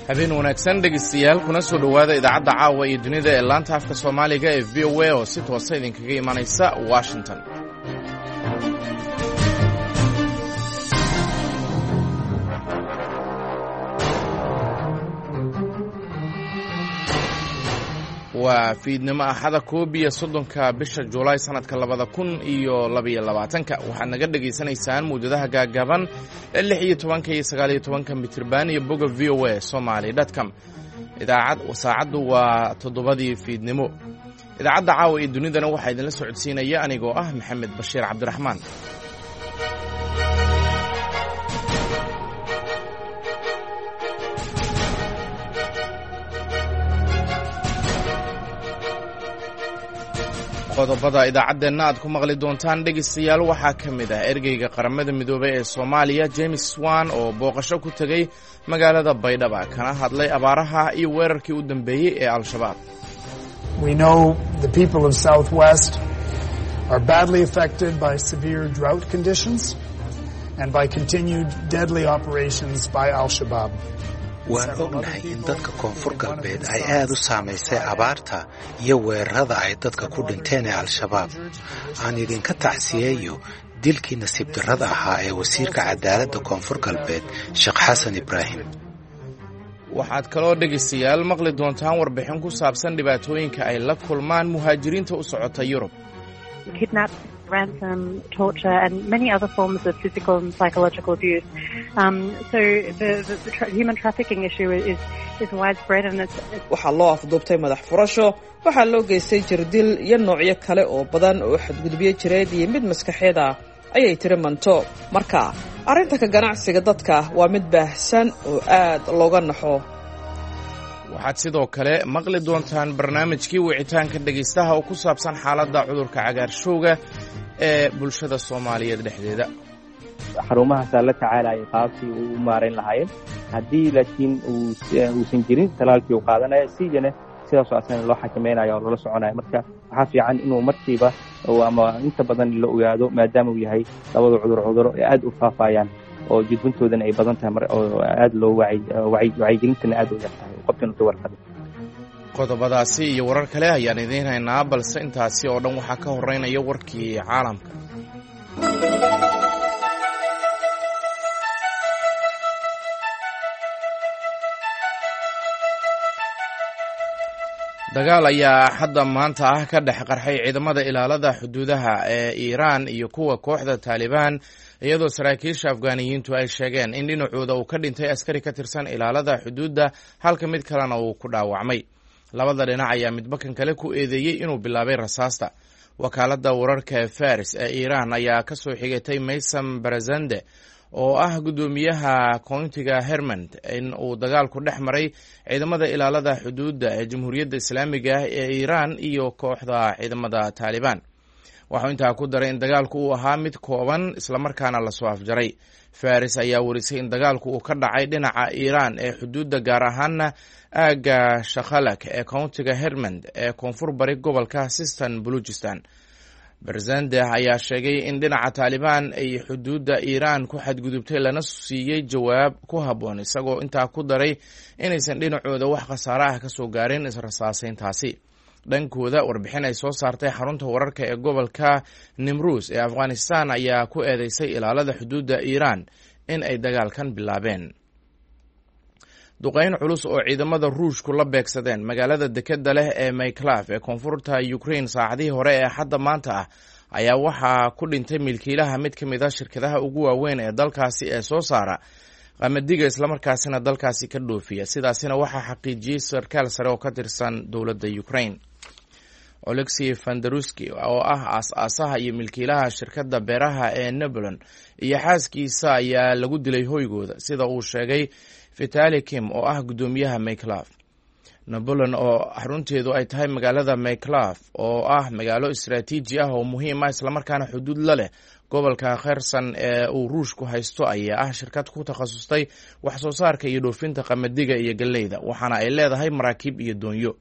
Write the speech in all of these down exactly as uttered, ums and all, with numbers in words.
habeen wanaagsan dhegeystayaal kuna soo dhowaada idaacadda caawa iyo dunida ee laanta afka soomaaliga ee v o a oo si toosa idinkaga imanaysa washington. waa fiidnimo axada koob iyo soddonka bisha juulaay sanadka labada kun iyo labaiyo labaatanka waxaad naga dhegaysanaysaan mawjadaha gaagaaban ee lix iyo tobanka iyo sagaal iyo tobanka mitirban iyo boga v o a somaly dotcom. idaacad saacaddu waa toddobadii fiidnimo. idaacadda caawa iyo dunidana waxaa idinla socodsiinaya anigoo ah maxamed bashiir cabdiraxmaan. qodobada idaacaddeenna aad ku maqli doontaan dhegaystayaal waxaa ka mid ah ergeyga qaramada midoobay ee soomaaliya james swan oo booqasho ku tegey magaalada baydhaba kana hadlay abaaraha iyo weerarkii u dambeeyey ee al-shabaab. We know the people of Southwest are badly affected by severe drought conditions and by continued deadly operations by al-Shabaab. waan ognahay in dadka koonfur galbeed ay aad u saamaysay abaarta iyo weerarada ay dadka ku dhinteen ee al-shabaab. aan idinka tacsiyeeyo dilkii nasiib darrada ahaa ee wasiirka cadaaladda koonfur galbeed sheekh xasan ibraahim. waxaad kaloo dhegaystayaal maqli doontaan warbixin ku saabsan dhibaatooyinka ay la kulmaan muhaajiriinta u socota yurub. ransom, torture, and many other forms of physical and psychological abuse. Um, so the, the, the tra- human trafficking issue is, is widespread and it's... waxaa loo afduubtay madax furasho, waxaa loo geystay jirdil iyo noocyo kale oo badan oo xadgudubyo jireed iyo mid maskaxeed ah ayay tiri manto. marka arrinta ka ganacsiga dadka waa mid baahsan oo aad looga naxo. waxaad sidoo kale maqli doontaan barnaamijkii wicitaanka dhegaystaha oo ku saabsan xaaladda cudurka cagaarshowga ee bulshada soomaaliyeed dhexdeeda. xarumahaasaa la tacaalaya qaabkii uu u maarayn lahaayeen haddii laakiin uusan jirin talaalkii uu qaadanaya siidana sidaasoo asana loo xakameynaya oo loola soconaya. marka waxaa fiican inuu markiiba ama inta badan la ogaado maadaama uu yahay labada cudur cuduro ee aad u faafayaan oo jidbantoodana ay badan tahay oo aad loo wacyigelintana aad u yar tahay qofkana ka warqaba. qodobadaasi iyo warar kale ayaan idiin haynaa balse intaasi oo dhan waxaa ka horeynaya warkii caalamka. dagaal ayaa hadda maanta ah ka dhex qarxay ciidamada ilaalada xuduudaha ee iiraan iyo kuwa kooxda taalibaan iyadoo saraakiisha afgaaniyiintu ay sheegeen in dhinacooda uu ka dhintay askari ka tirsan ilaalada xuduudda halka mid kalena uu ku dhaawacmay. labada dhinac ayaa midbakan kale ku eedeeyey inuu bilaabay rasaasta. wakaaladda wararka ee faris ee iiraan ayaa ka soo xigatay maysam barazande oo ah guddoomiyaha koontiga hermond in uu dagaalku dhex maray ciidamada ilaalada xuduudda ee jamhuuriyadda islaamiga ah ee iiraan iyo kooxda ciidamada taalibaan. waxuu intaa ku daray in dagaalku uu ahaa mid kooban islamarkaana lasoo afjaray. faris ayaa warisay in dagaalku uu ka dhacay dhinaca iiraan ee xuduudda gaar ahaana aagga shakhalak ee kountiga hermond ee koonfur bari gobolka sistan baluchistan. barzande ayaa sheegay in dhinaca taalibaan ay xuduudda iiraan ku xadgudubtay lana siiyey jawaab ku habboon isagoo intaa ku daray inaysan dhinacooda wax khasaare ah ka soo gaarin israsaasayntaasi. dhankooda warbixin ay soo saartay xarunta wararka ee gobolka nimruus ee afghanistan ayaa ku eedeysay ilaalada xuduudda iiraan in ay dagaalkan bilaabeen. duqayn culus oo ciidamada ruushku la beegsadeen magaalada dekedda leh ee myclaf ee koonfurta ukraine saacadihii hore ee xadda maanta ah ayaa waxaa ku dhintay milkiilaha mid ka mid a shirkadaha ugu waaweyn ee dalkaasi ee soo saara qamadiga islamarkaasina dalkaasi ka dhoofiya. sidaasina waxaa xaqiijiyey sarkaal sare oo ka tirsan dowladda ukraine. olexi fandaruski oo ah aas-aasaha iyo milkiilaha shirkadda beeraha ee nebolon iyo xaaskiisa ayaa lagu dilay hoygooda sida uu sheegay vitali kim oo ah guddoomiyaha myclaf. nebolon oo xarunteedu ay tahay magaalada myclaf oo ah magaalo istaraatiiji ah oo muhiim ah islamarkaana xuduud la leh gobolka kherson ee uu ruushku haysto ayaa ah shirkad ku takhasustay wax soo saarka iyo dhoofinta qamadiga iyo galleyda waxaana ay leedahay maraakiib iyo doonyo.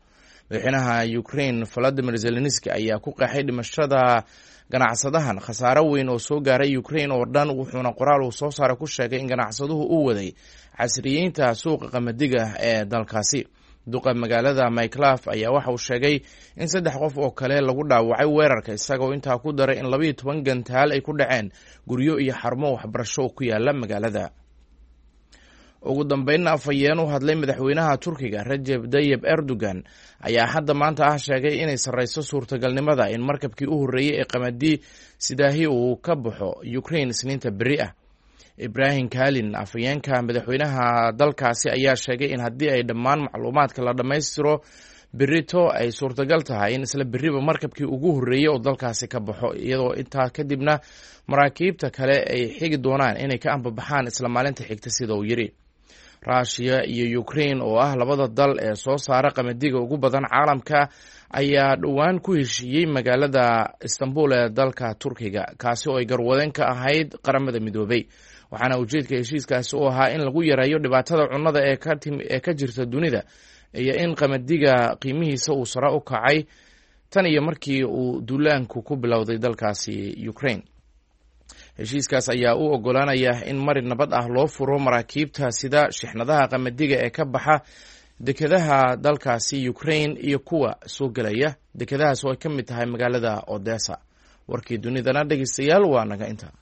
madaxweynaha ukraine volodimir zelenski ayaa ku qeexay dhimashada ganacsadahan khasaaro weyn oo soo gaaray ukraine oo dhan, wuxuuna qoraal uu soo saaray ku sheegay in ganacsaduhu uu waday casriyeynta suuqa qamadiga ee dalkaasi. duqa magaalada myclaf ayaa waxa uu sheegay in saddex qof oo kale lagu dhaawacay weerarka, isagoo intaa ku daray in labayo toban gantaal ay ku dhaceen guryo iyo xarumo waxbarasho oo ku yaala magaalada. ugu dambeynna afhayeen u hadlay madaxweynaha Turkiga Recep Tayyip Erdogan ayaa hadda maanta ah sheegay inay sarreyso suurtagalnimada in markabkii u horreeyey ee qamadi sidaahi uu ka baxo Ukraine isniinta beri ah. Ibrahim Kalin, afhayeenka madaxweynaha dalkaasi, ayaa sheegay in haddii ay dhammaan macluumaadka la dhammaystiro berito ay suurtagal tahay in isla beriba markabkii ugu horreeyey oo dalkaasi ka baxo, iyadoo intaa kadibna maraakiibta kale ay xigi doonaan inay ka ambabaxaan isla maalinta xigta sida uu yidhi. Russia iyo Ukraine oo ah labada dal ee soo saara qamadiga ugu badan caalamka ayaa dhowaan ku heshiiyey magaalada Istanbul ee dalka Turkiga, kaasi oo ay garwadeen ka ahayd qaramada midoobay. waxaana ujeedka heshiiskaasi u ahaa in lagu yareeyo dhibaatada cunnada ee ka ee ka jirta dunida iyo in qamadiga qiimihiisa uu sare u kacay tan iyo markii uu duulaanku ku bilowday dalkaasi Ukraine. heshiiskaas ayaa u ogolaanaya in mari nabad ah loo furo maraakiibta sida shixnadaha qamadiga ee ka baxa dekedaha dalkaasi Ukraine iyo kuwa soo gelaya dekedahaas oo ay ka mid tahay magaalada Odessa. warkii dunidana dhegeystayaal waa naga inta.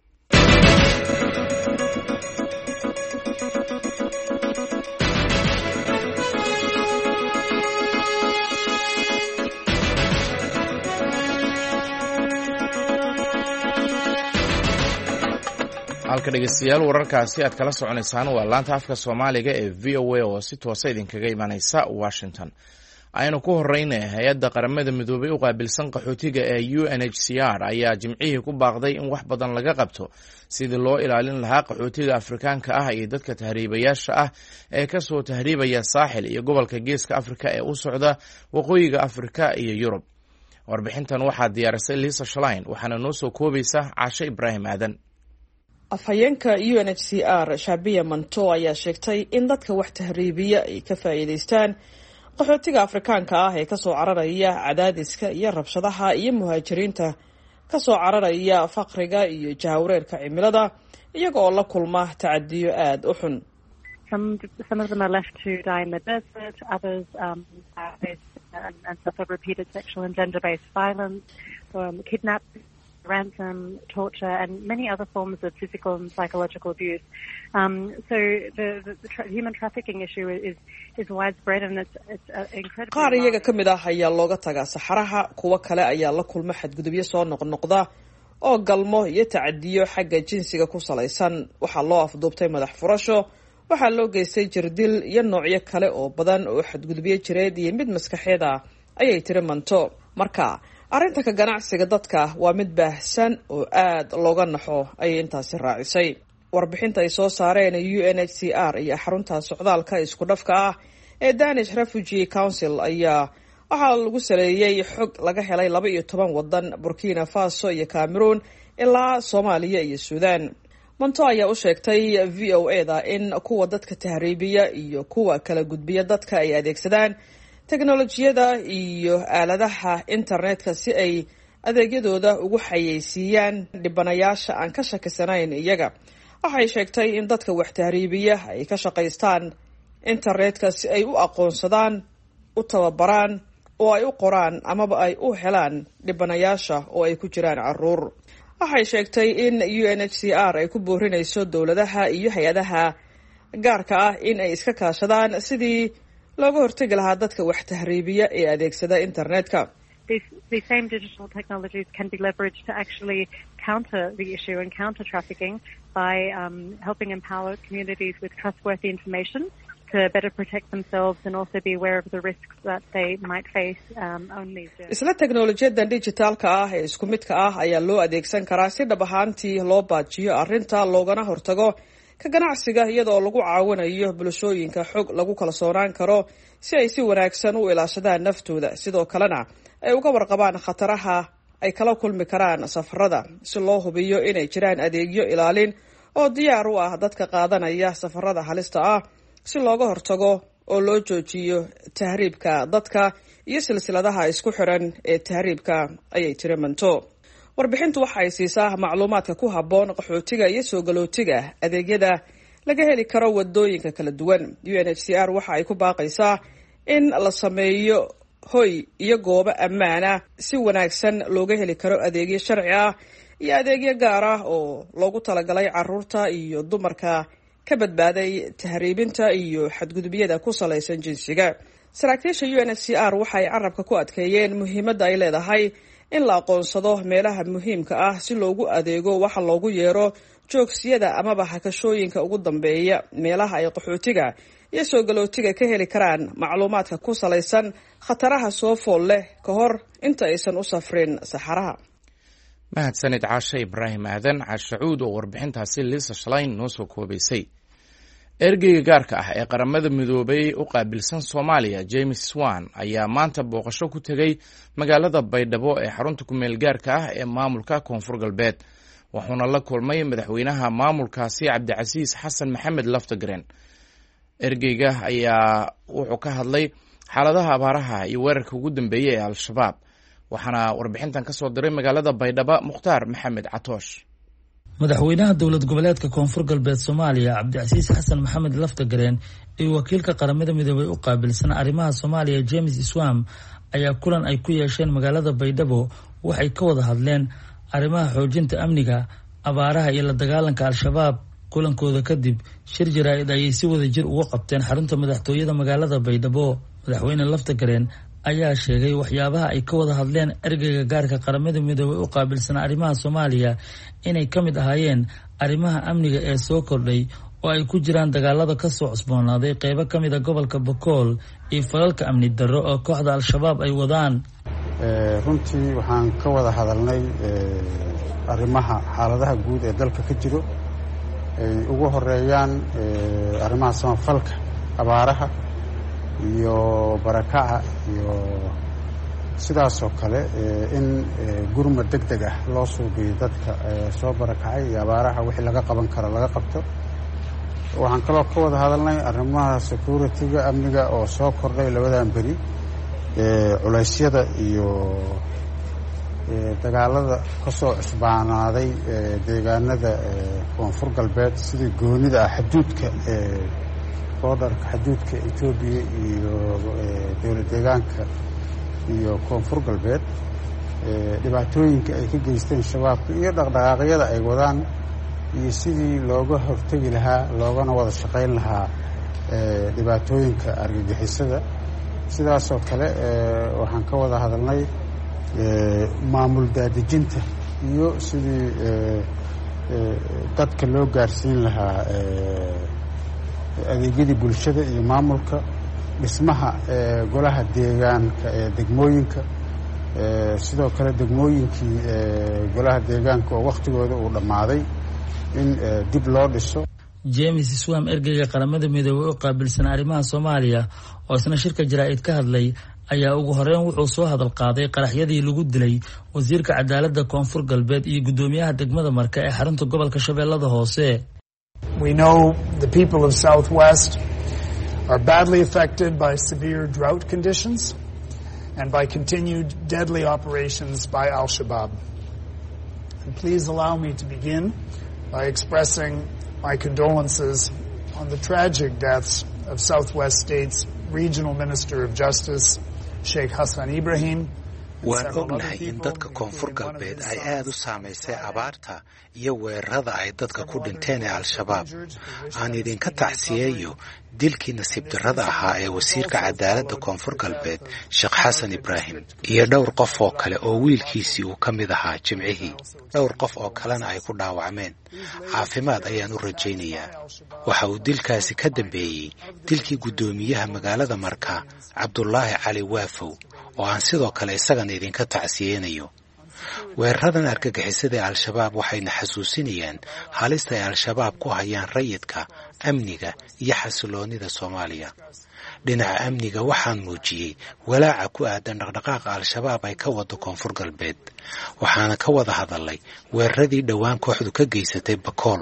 halka dhegeystayaal wararkaasi aad kala soconaysaan waa laanta afka Soomaaliga ee V O A oo si toosa idinkaga imanaysa Washington. aynu ku horeynay hay-adda qaramada midoobay u qaabilsan qaxootiga ee U N H C R ayaa jimcihii ku baaqday in wax badan laga qabto sidii loo ilaalin lahaa qaxootiga Afrikaanka ah iyo dadka tahriibayaasha ah ee ka soo tahriibaya saaxil iyo gobolka Geeska Afrika ee u socda waqooyiga Afrika iyo Yurub. warbixintan waxaa diyaarisay Lisa Schlein waxaana noo soo koobaysa Caashe Ibraahim Aadan. afhayeenka U N H C R Shabiya Manto ayaa sheegtay in dadka wax tahriibiya ay ka faa'iidaystaan qaxootiga Afrikaanka ah ee ka soo cararaya cadaadiska iyo rabshadaha iyo muhaajiriinta ka soo cararaya faqriga iyo jahwareerka cimilada iyaga oo la kulma tacadiyo aad u xun. Some, some of them are left to die in the desert, others um, face and, and suffer repeated sexual and gender-based violence, um, kidnapping, ransom, torture, and many other forms of physical and psychological abuse. Um, so the, the, the tra- human trafficking issue is is widespread and it's it's uh, incredible. qaar iyaga ka mid ah ayaa looga tagaa saxaraha, kuwa kale ayaa la kulma xadgudubyo soo noqnoqda oo galmo iyo tacadiyo xagga jinsiga ku salaysan. waxaa loo afduubtay madax furasho, waxaa loo geystay jirdil iyo noocyo kale oo badan oo xadgudubyo jireed iyo mid maskaxeed ah, ayay tiri Manto. marka arrinta ka ganacsiga dadka waa mid baahsan oo aad looga naxo, ayay intaasi raacisay. warbixinta ay soo saareen U N H C R iyo xarunta socdaalka isku dhafka ah ee Danish Refugee Council ayaa waxaa lagu saleeyay xog laga helay laba iyo toban wadan, Burkina Faso iyo Cameroon ilaa Soomaaliya iyo Suudaan. Manto ayaa u sheegtay V O A da in kuwa dadka tahriibiya iyo kuwa kala gudbiya dadka ay adeegsadaan teknolojiyada iyo aaladaha internetka si ay adeegyadooda ugu xayeysiiyaan dhibanayaasha aan ka shakisanayn iyaga. waxay sheegtay in dadka wax tahriibiya ay ka shaqaystaan internetka si ay u aqoonsadaan, u tababaraan, oo ay u qoraan amaba ay u helaan dhibanayaasha oo ay ku jiraan caruur. waxay sheegtay in U N H C R ay ku boorinayso dowladaha iyo hay-adaha gaarka ah in ay iska kaashadaan sidii looga hortagi lahaa dadka wax tahriibiya ee adeegsada internetka. These, these same digital technologies can be leveraged to actually counter the issue and counter trafficking by um, helping empower communities with trustworthy information to better protect themselves and also be aware of the risks that they might face um, on these journeys. isla teknolojiyadan digitalka ah ee isku midka ah ayaa loo adeegsan karaa si dhab ahaantii loo baajiyo arrinta loogana hortago ka ganacsiga iyadoo lagu caawinayo bulshooyinka xog lagu kalsoonaan karo si ay si wanaagsan u ilaashadaan naftooda, sidoo kalena ay uga warqabaan khataraha ay kala kulmi karaan safarada, si loo hubiyo inay jiraan adeegyo ilaalin oo diyaar u ah dadka qaadanaya safarada halista ah si looga hortago oo loo joojiyo tahriibka dadka iyo silsiladaha isku xiran ee tahriibka, ayay tiri Manto. Warbixintu waxa ay siisaa macluumaadka ku habboon qaxootiga iyo soo galootiga adeegyada laga heli karo wadooyinka kala duwan. U N H C R waxa ay ku baaqaysaa in la sameeyo hoy iyo goobo ammaan ah si wanaagsan looga heli karo adeegyo sharci ah iyo adeegyo gaar ah oo loogu talagalay carruurta iyo dumarka ka badbaaday tahriibinta iyo xadgudubyada ku salaysan jinsiga. Saraakiisha U N H C R waxay carabka ku adkeeyeen muhiimadda ay leedahay in la aqoonsado meelaha muhiimka ah si loogu adeego waxa loogu yeero joogsiyada amaba hakashooyinka ugu dambeeya, meelaha ay qaxootiga iyo soo galootiga ka heli karaan macluumaadka ku salaysan khataraha soo fool leh ka hor inta aysan u safrin saxaraha. mahadsanid caashe Ibraahim Aadan Caashacuud oo warbixintaasi Lisa Schlein noo soo koobaysay. Ergeyga gaarka ah ee qaramada midoobay u qaabilsan Soomaaliya James Swan ayaa maanta booqasho ku tegay magaalada Baydhabo ee xarunta ku meel gaarka ah ee maamulka Koonfur Galbeed, wuxuuna la kulmay madaxweynaha maamulkaasi Cabdicasiis Xasan Maxamed Laftagreen. Ergeyga ayaa wuxuu ka hadlay xaaladaha abaaraha iyo weerarka ugu dambeeyay ee Al-Shabaab, waxaana warbixintan ka soo diray magaalada Baydhabo Mukhtaar Maxamed Catoosh. madaxweynaha dowlad goboleedka Koonfur Galbeed Soomaaliya Cabdicasiis Xasan Maxamed Laftagreen iyo wakiilka qaramada midoobay u qaabilsan arrimaha Soomaaliya James Swan ayaa kulan ay ku yeesheen magaalada Baydhabo waxay ka wada hadleen arrimaha xoojinta amniga, abaaraha iyo la dagaalanka Al-Shabaab. kulankooda kadib shir jaraa'id ayay si wada jir uga qabteen xarunta madaxtooyada magaalada Baydhabo. madaxweyne Laftagreen ayaa sheegay waxyaabaha ay ka wada hadleen ergeyga gaarka qaramada midoobay u qaabilsan arrimaha Soomaaliya inay ka mid ahaayeen arrimaha amniga ee soo kordhay oo ay ku jiraan dagaalada ka soo cusboonaaday qaybo ka mid ah gobolka Bokool iyo falalka amni darro oo kooxda Al-Shabaab ay wadaan. runtii waxaan ka wada hadalnay arrimaha xaaladaha guud ee dalka ka jiro, ay ugu horeeyaan arrimaha samafalka, abaaraha iyo barakaca iyo sidaas oo kale in gurmad degdeg ah loo suubiyo dadka soo barakacay iyo abaaraha wixii laga qaban karo laga qabto. waxaan kaloo ka wada hadalnay arrimaha security-ga, amniga oo soo kordhay labadan beri, culeysyada iyo dagaalada ka soo cusbaanaaday deegaanada Koonfur Galbeed sidii goonida ah xuduudka boodarka xuduudka Itoobiya iyo dowlad deegaanka iyo Koonfur Galbeed, dhibaatooyinka ay ka geysteen shabaabka iyo dhaqdhaqaaqyada ay wadaan iyo sidii looga hortagi lahaa loogana wada shaqayn lahaa dhibaatooyinka argagixisada. sidaas oo kale waxaan ka wada hadalnay maamul daadejinta iyo sidii dadka loo gaarsiin lahaa adeegyadii bulshada iyo maamulka, dhismaha golaha deegaanka ee degmooyinka, sidoo kale degmooyinkii golaha deegaanka oo wakhtigooda uu dhammaaday in dib loo dhiso. James Swan ergeyga qaramada midoobay u qaabilsan arrimaha Soomaaliya oo isna shirka jaraa'id ka hadlay ayaa ugu horeyn wuxuu soo hadal qaaday qaraxyadii lagu dilay wasiirka cadaaladda Koonfur Galbeed iyo gudoomiyaha degmada Marka ee xarunta gobolka Shabeellada Hoose. We know the people of Southwest are badly affected by severe drought conditions and by continued deadly operations by Al-Shabaab. And please allow me to begin by expressing my condolences on the tragic deaths of Southwest State's Regional Minister of Justice, Sheikh Hassan Ibrahim. waan ognahay in dadka Koonfur Galbeed ay aad u saamaysay abaarta iyo weerarada ay dadka ku dhinteen ee Al-Shabaab. aan idinka tacsiyeeyo dilkii nasiib darrada ahaa ee wasiirka cadaaladda Koonfur Galbeed Sheikh Hassan Ibrahim iyo dhowr qof oo kale oo wiilkiisii uu ka mid ahaa jimcihii. dhowr qof oo kalena ay ku dhaawacmeen. caafimaad ayaan u rajaynayaa. waxa uu dilkaasi ka dambeeyey dilkii guddoomiyaha magaalada Marka Cabdullaahi Cali Waafow oo aan sidoo kale isagana idinka tacsiyeynayo. weeraradan argagixisada ee Al-Shabaab waxayna xasuusinayaan halista ay Al-Shabaab ku hayaan rayidka, amniga iyo xasiloonida Soomaaliya. dhinaca amniga waxaan muujiyey walaaca ku aadan dhaqdhaqaaqa Al-Shabaab ay ka wado Koonfur Galbeed, waxaana ka wada hadalay weeraradii dhowaan kooxdu ka geysatay Bakool.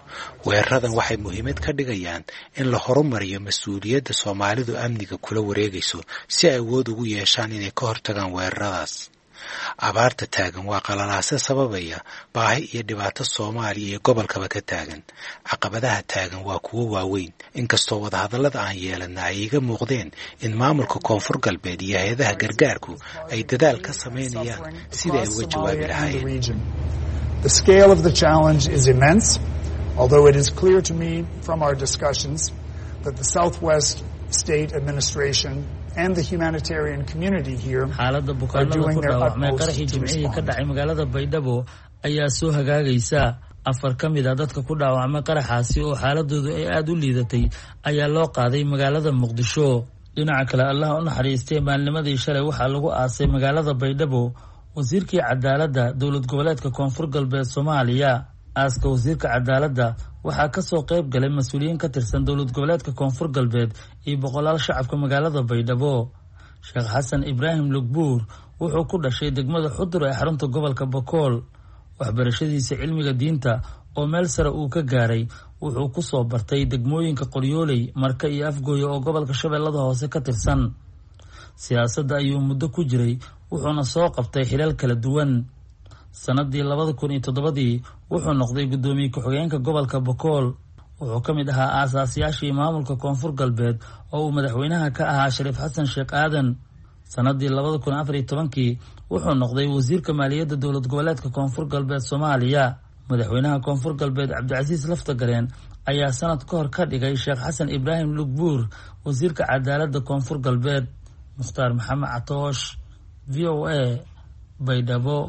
weeraradan waxay muhiimad ka dhigayaan in la horumariyo mas-uuliyadda soomaalidu amniga kula wareegayso si ay awood ugu yeeshaan inay ka hortagaan weeraradaas. abaarta taagan waa qalalaase sababaya baahi iyo dhibaato Soomaaliya iyo gobolkaba ka taagan. caqabadaha taagan waa kuwo waaweyn, inkastoo wadahadallada aan yeelana ay iga muuqdeen in maamulka Koonfur Galbeed iyo hay'adaha gargaarku ay dadaal ka sameynayaan sidii ay uga jawaabi lahaayeen. The scale of the challenge is immense, although it is clear to me from our discussions that the Southwest State Administration and the humanitarian community here xaaladda bukaanada ku dhaawacmay qaraxii jimcihii ka dhacay magaalada Baydhabo ayaa soo hagaagaysa. afar ka mid ah dadka ku dhaawacmay qaraxaasi oo xaaladoodu ay aad u liidatay ayaa loo qaaday magaalada Muqdisho. dhinaca kale, Allah u naxariistay maalnimadii shalay waxaa lagu aasay magaalada Baydhabo wasiirkii cadaaladda dowlad goboleedka Koonfur Galbeed Soomaaliya. aaska wasiirka cadaaladda waxaa ka soo qayb galay mas-uuliyiin ka tirsan dowlad goboleedka Koonfur Galbeed iyo boqolaal shacabka magaalada Baydhabo. Sheekh Xasan Ibraahim Lugbuur wuxuu ku dhashay degmada Xudur ee xarunta gobolka Bakool. waxbarashadiisa cilmiga diinta oo meel sare uu ka gaaray wuxuu ku soo bartay degmooyinka Qoryooley, Marka iyo Afgooye oo gobolka Shabeellada Hoose ka tirsan. siyaasadda ayuu muddo ku jiray wuxuuna soo qabtay xilal kala duwan. sanadii labada kun iyo toddobadii wuxuu noqday guddoomiye ku-xigeenka gobolka Bakool. wuxuu ka mid ahaa aasaasiyaashii maamulka Koonfur Galbeed oo uu madaxweynaha ka ahaa Shariif Xasan Sheekh Aadan. sanadii labada kun afar iyo tobankii wuxuu noqday wasiirka maaliyadda dowlad goboleedka Koonfur Galbeed Soomaaliya. madaxweynaha Koonfur Galbeed Cabdicasiis Laftagareen ayaa sanad ka hor ka dhigay Sheekh Xasan Ibraahim Lugbuur wasiirka cadaaladda Koonfur Galbeed. Mukhtaar Maxamed Catoosh, V O A, Baydhabo.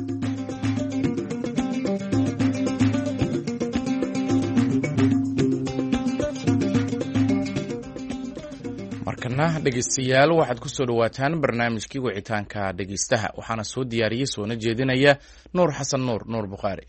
markana dhegeystayaal waxaad ku soo dhawaataan barnaamijkii wicitaanka dhegeystaha, waxaana soo diyaariyey soona jeedinaya Nuur Xasan Nuur Nuur Bukhaari.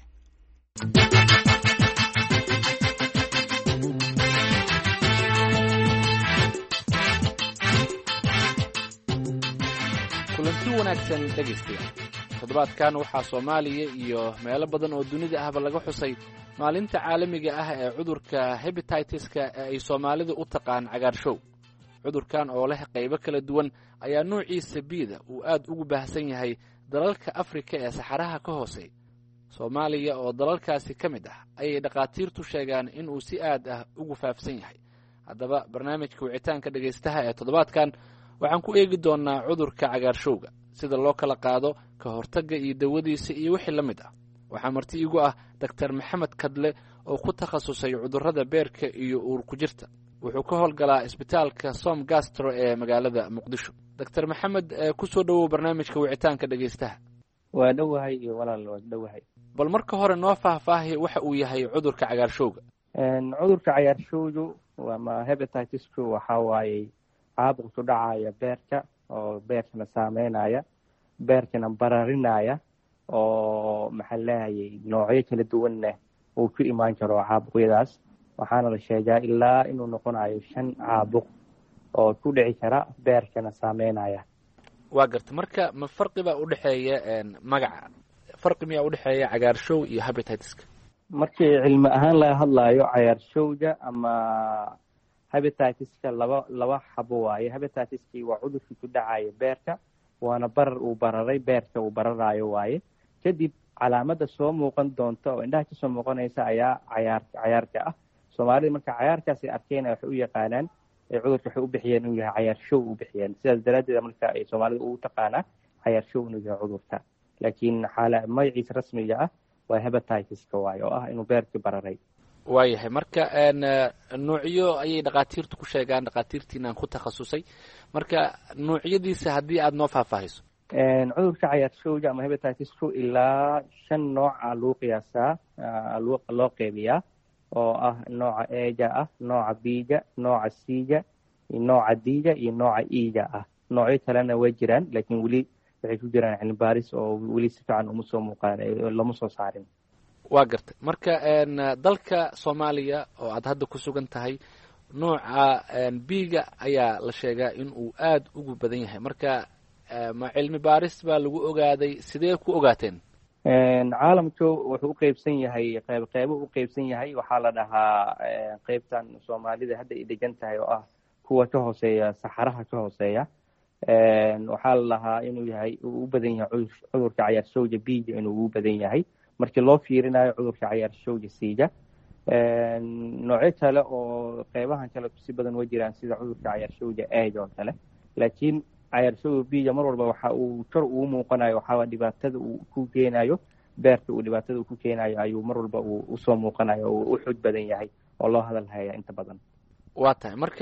kulanti wanaagsan dhegeystayaal. toddobaadkan waxaa Soomaaliya iyo meelo badan oo dunida ahba laga xusay maalinta caalamiga ah ee cudurka hepatitis-ka ee ay Soomaalidu u taqaan cagaarshow. cudurkan oo leh qaybo kala duwan ayaa nuuciisa biida uu aad ugu baahsan yahay dalalka Afrika ee saxaraha ka hooseeya. Soomaaliya oo dalalkaasi ka mid ah ayay dhaqaatiirtu sheegaan in uu si aad ah ugu faafsan yahay. haddaba barnaamijka wicitaanka dhegeystaha ee toddobaadkan waxaan ku eegi doonaa cudurka cagaarshowga, sida loo kala qaado, ka hortagga iyo dawadiisa iyo wixii la mid ah. waxaa marti igu ah Doctor Maxamed Kadle oo ku takhasusay cudurrada beerka iyo uur ku jirta. wuxuu ka howlgalaa isbitaalka Som Gastro ee magaalada Muqdisho. Doctor Maxamed, ku soo dhawow barnaamijka wicitaanka dhegeystaha. waa dhawahay iyo walaal waa dhawahay. bal marka hore noo faahfaahi waxa uu yahay cudurka cagaarshowga. een cudurka cagaarshowgu waa ma hepatitis-ku waxa waaye caabuq ku dhacaya beerka oo beerkana saameynaya, beerkana bararinaya oo maxaa leeyahay noocyo kala duwan uu ku imaan karo caabuqyadaas. waxaana la sheegaa ilaa inuu noqonayo shan caabuq oo ku dhici kara beerkana saameynaya. waa garta, marka ma farqi baa u dhexeeya magaca farqi miyaa u dhexeeya cagaarshow iyo hepatitis-ka? markii cilmi ahaan laga hadlayo cagaarshowga ama hepatitis-ka laba laba xabo waaye. hepatitis-kii waa cudurkii ku dhacaya beerka, waana barar uu bararay beerka uu bararayo waaye. kadib calaamada soo muuqan doonta oo indhaha kasoo muuqanaysa ayaa cayaar cayaarka ah. Soomaalida marka cayaarkaasi arkeenay waxay u yaqaanaan ee cudurka waxay u bixiyeen inuu yahay cagaarshow u bixiyeen. sidaas daraadeed marka ay Soomaalida u taqaanaa cagaarshow inuu yahay cudurka, laakiin xaalad magaciisa rasmiga ah waa hepatitis-ka waaye oo ah inuu beerka bararay. waayahay, marka nuucyo ayay dhaqaatiirtu ku sheegaan, dhaqaatiirtiinaan ku takhasusay. marka nuucyadiisa haddii aad noo faahfaahiso. cudurka cagaarshowga ama hepatitis-ku ilaa shan nooc ah loo qiyaasaa, loo qeybiyaa, oo ah nooca A-ga ah, nooca B-ga, nooca C-ga, nooca D-ga iyo nooca E-ga ah. noocyo kalena way jiraan laakiin weli waxay ku jiraan cilmi baaris oo weli si fiican uma soo muuqaan, lama soo saarin. waa gartay, marka dalka Soomaaliya oo aad hadda ku sugan tahay, nooca B-ga ayaa la sheegaa in uu aad ugu badan yahay. marka ma cilmi baaris baa lagu ogaaday, sidee ku ogaateen? caalamku wuxuu u qeybsan yahay qeyb qeybo u qeybsan yahay. waxaa la dhahaa qeybtan soomaalida hadda ay degan tahay oo ah kuwa ka hooseeya saxaraha ka hooseeya. waxaa la dhahaa inuu yahay uu u badan yahay cudurka cagaarshowga biiga inuu u badan yahay markii loo fiirinayo cudurka cagaarshowga siiga. noocyo kale oo qeybahan kale si badan way jiraan sida cudurka cagaarshowga eega oo kale, laakiin cagaarshowga biiga mar walba waxa uu kor ugu muuqanayo waxaa dhibaatada uu ku keenayo beerta uu dhibaatada uu ku keenayo ayuu mar walba uu usoo muuqanayo oo u xoog badan yahay oo loo hadal haya inta badan. waa tahay marka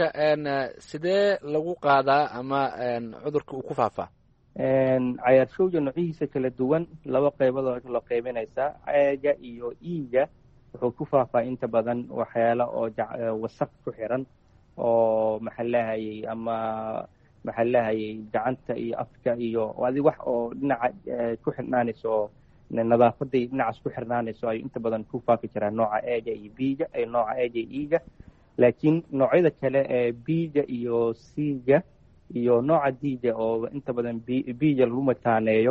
sidee lagu qaadaa ama cudurka uu ku faafaa? cagaarshowga noocyihiisa kala duwan laba qeybood oo loo qeybinaysaa. eega iyo iiga wuxuu ku faafaa inta badan waxyaala oo wasaq ku xiran oo maxaa lahayay ama maxaa lahayay gacanta iyo afka iyo adi wax oo dhinaca ku xirnaanayso oo nadaafaday dhinacaas ku xirnaanayso ay inta badan ku faafi jiraan nooca eega iyo biiga ay nooca eega iyo iiga. laakiin noocyada kale ee biiga iyo siiga iyo nooca diiga oo inta badan biiga lagu mataaneeyo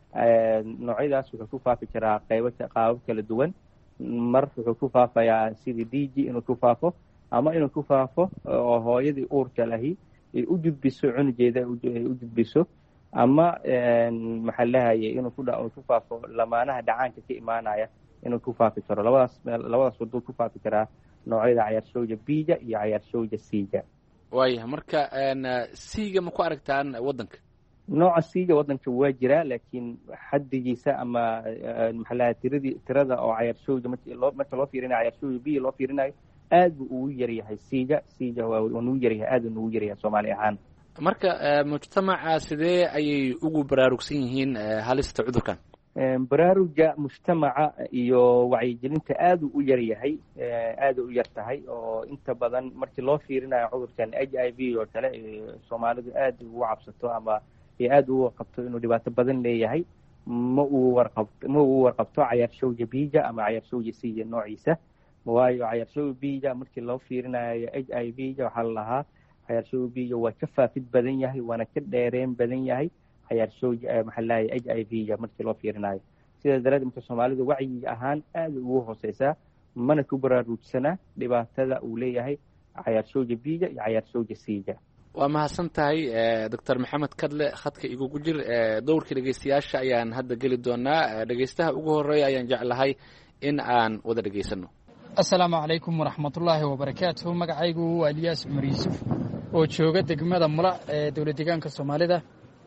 noocyadaas wuxuu ku faafi jiraa qaybo qaabab kala duwan. mar wuxuu ku faafayaa sidii diigi inuu ku faafo ama inuu ku faafo oo hooyadii uurka lahi ay u gudbiso cunugeeda ay u gudbiso ama maxaa lahayay inuu ku ku faafo lamaanaha dhacaanka ka imaanaya inuu ku faafi karo. labadaas labadaas waduu ku faafi karaa noocyada cagaarshowga biiga iyo cagaarshowga siiga. waayahay marka siiga ma ku aragtaan waddanka? nooca siiga waddanka waa jiraa, laakiin xaddigiisa ama maxaa lahaa tiradii tirada oo cagaarshowga markii loo marka loo fiirinayo cagaarshowga biiga loo fiirinayo aad buu ugu yar yahay. siiga siiga waa nugu yar yahay, aad buu nugu yar yahay Soomaali ahaan. marka mujtamaca sidee ayay ugu baraarugsan yihiin halista cudurkan? baraaruga mujtamaca iyo wacyigelinta aad uu u yar yahay, aad u yar tahay oo inta badan markii loo fiirinayo cudurkan H I V oo kale Soomaalidu aad ugu cabsato ama aad ugu qabto inuu dhibaato badan leeyahay. ma uu warqabto ma uu warqabto cagaarshowga biiga ama cagaarshowga siiga noociisa. waayo cagaarshowga biiga markii loo fiirinayo H I V-ga waxaa la lahaa cagaarshowga biiga waa ka faafid badan yahay waana ka dheereen badan yahay cagaarshowga maxaa lahaye H I V-ga markii loo fiirinayo. sidaa daraadeed marka Soomaalidu wacyiga ahaan aad ugu hooseysaa, mana ku baraarugsana dhibaatada uu leeyahay cagaarshowga biiga iyo cagaarshowga siiga. waa mahadsan tahay doctor maxamed kadle. khadka igugu jir dowrka dhegeystayaasha ayaan hadda geli doonaa. dhegeystaha ugu horeeya ayaan jeclahay in aan wada dhegeysano. assalaamu calaykum waraxmatullaahi wabarakaatuhu. magacaygu waa Eliyaas Cumar Yuusuf oo jooga degmada Mula ee dowlad deegaanka Soomaalida.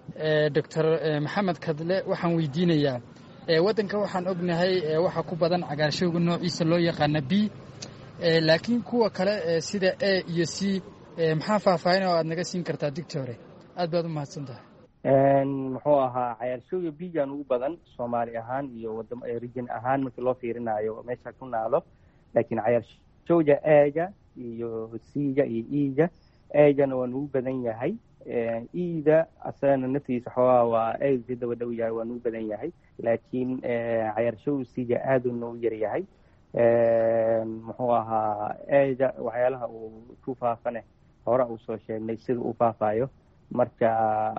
doctor maxamed kadle waxaan weydiinayaa waddanka waxaan ognahay waxa ku badan cagaarshowga noociisa loo yaqaana B, laakiin kuwa kale sida A iyo C maxaa faahfaahin oo aad naga siin kartaa doctore? aad baad u mahadsan tahay. muxuu ahaa cagaarshowga biigan ugu badan Soomaali ahaan iyo wadamo region ahaan markii loo fiirinayo meesha ku naalo, laakiin cagaarshowga eega iyo siiga iyo iiga eegana waa nugu badan yahay. iida asagana naftiisa xoogaa waa eeg si daba dhow yahay waa nugu badan yahay, laakiin cagaarshowga siiga aad uu noogu yar yahay. muxuu ahaa eega waxyaalaha uu ku faafane hore uu soo sheegnay sida uu faafayo. marka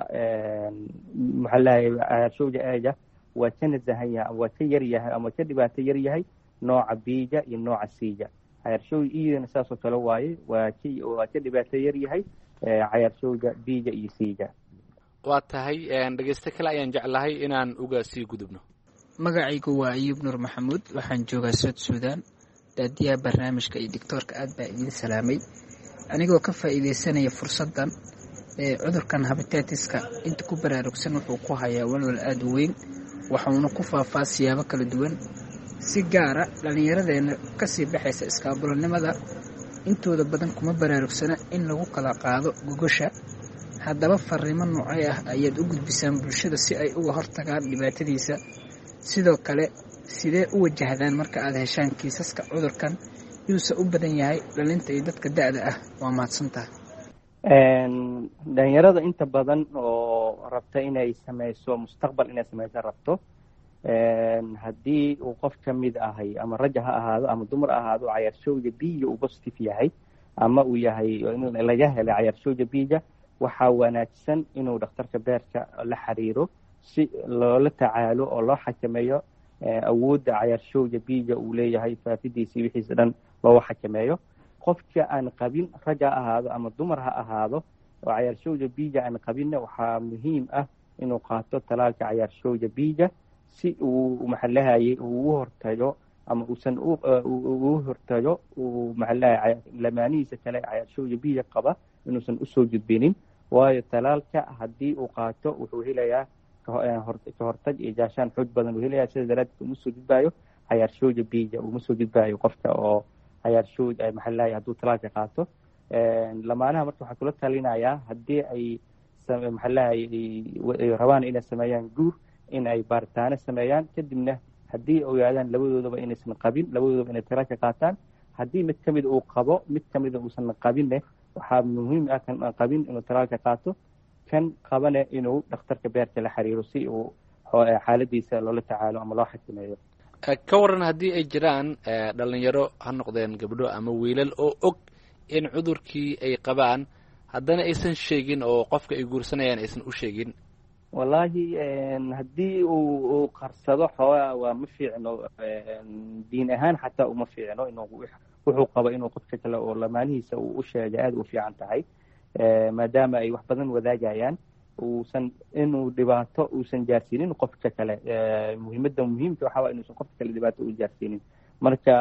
maxaa lahaye cagaarshowga eega waa ka nasahan yahay waa ka yar yahay ama ka dhibaato yar yahay nooca biiga iyo nooca siiga. cagaarshowga iidana saasoo kale waaye waa ka waa ka dhibaato yar yahay cagaarshowga biiga iyo siiga. waa tahay dhegeyste kale ayaan jeclahay inaan uga sii gudubno. magacaygu waa Ayuub Nuur Maxamuud, waxaan joogaa South Sudan. daadiyaha barnaamijka iyo doctoorka aad baa idin salaamay. anigoo ka faa'iideysanaya fursaddan cudurkan hepatitis-ka inta ku baraarugsan wuxuu ku hayaa walwal aad u weyn, waxauna ku faafaa siyaabo kala duwan. si gaara dhallinyaradeena kasii baxaysa iskaabulanimada intooda badan kuma baraarugsana in lagu kala qaado gogosha. haddaba fariimo noocay ah ayaad u gudbisaan bulshada si ay uga hortagaan dhibaatadiisa? sidoo kale sidee u wajahdaan marka aad heshaan kiisaska cudurkan yuusa u badan yahay dhalinta iyo dadka da'da ah? waa mahadsantaha. dhalinyarada inta badan oo rabta inay sameyso mustaqbal inay sameyso rabto, haddii uu qof ka mid ahay ama raja ha ahaado ama dumar ahaado cagaarshowga biiga uu positive yahay ama uu yahay laga helay cagaarshowga biiga, waxaa wanaagsan inuu dhakhtarka beerka la xiriiro si loola tacaalo oo loo xakameeyo awoodda cayaarshowga biiga uu leeyahay faafidiisii wixiisa dhan loo xakameeyo. qofka aan qabin rag ha ahaado ama dumar ha ahaado oo cayaarshowga biiga aan qabinna waxaa muhiim ah inuu qaato talaalka cayaarshowga biiga si uu maxalahaye uu u hortago ama uusan ugu hortago uu maxalahaye lamaanihiisa kale cayaarshowga biiga qaba inuusan usoo gudbinin. waayo talaalka haddii uu qaato wuxuu helayaa ka hortag iyo gaashaan xoog badan uu helayaa, sida daraaddeed uma soo gudbaayo cayaarshowga biiga, uma soo gudbaayo qofka oo cayaarshowg maxalahaye hadduu talaalka qaato. lamaanaha marka waxaa kula talinayaa haddii ay maxalahaye ay rabaan inay sameeyaan guur in ay baaritaano sameeyaan, kadibna haddii ogaadaan labadoodaba inaysan qabin, labadoodaba inay talaalka qaataan. haddii mid kamid uu qabo mid kamida uusan qabinne waxaa muhiim ah kan aan qabin inuu talaalka qaato, kan qabane inuu dhakhtarka beerka la xiriiro si uu xaaladiisa loola tacaalo ama loo xakameeyo. ka waran haddii ay jiraan dhalinyaro ha noqdeen gabdho ama wiilal oo og in cudurkii ay qabaan haddana aysan sheegin oo qofka ay guursanayaan aysan u sheegin. wallaahi haddii uu qarsado xoogaa waa ma fiicno, diin ahaan xataa uma fiicno inuu wuxuu qabo inuu qofka kale oo lamaanihiisa uu u sheega aada u fiican tahay, maadaama ay wax badan wadaagayaan uusan inuu dhibaato uusan gaarsiinin qofka kale. muhiimadda muhiimka waxaa waa inuusan qofka kale dhibaato u gaarsiinin. marka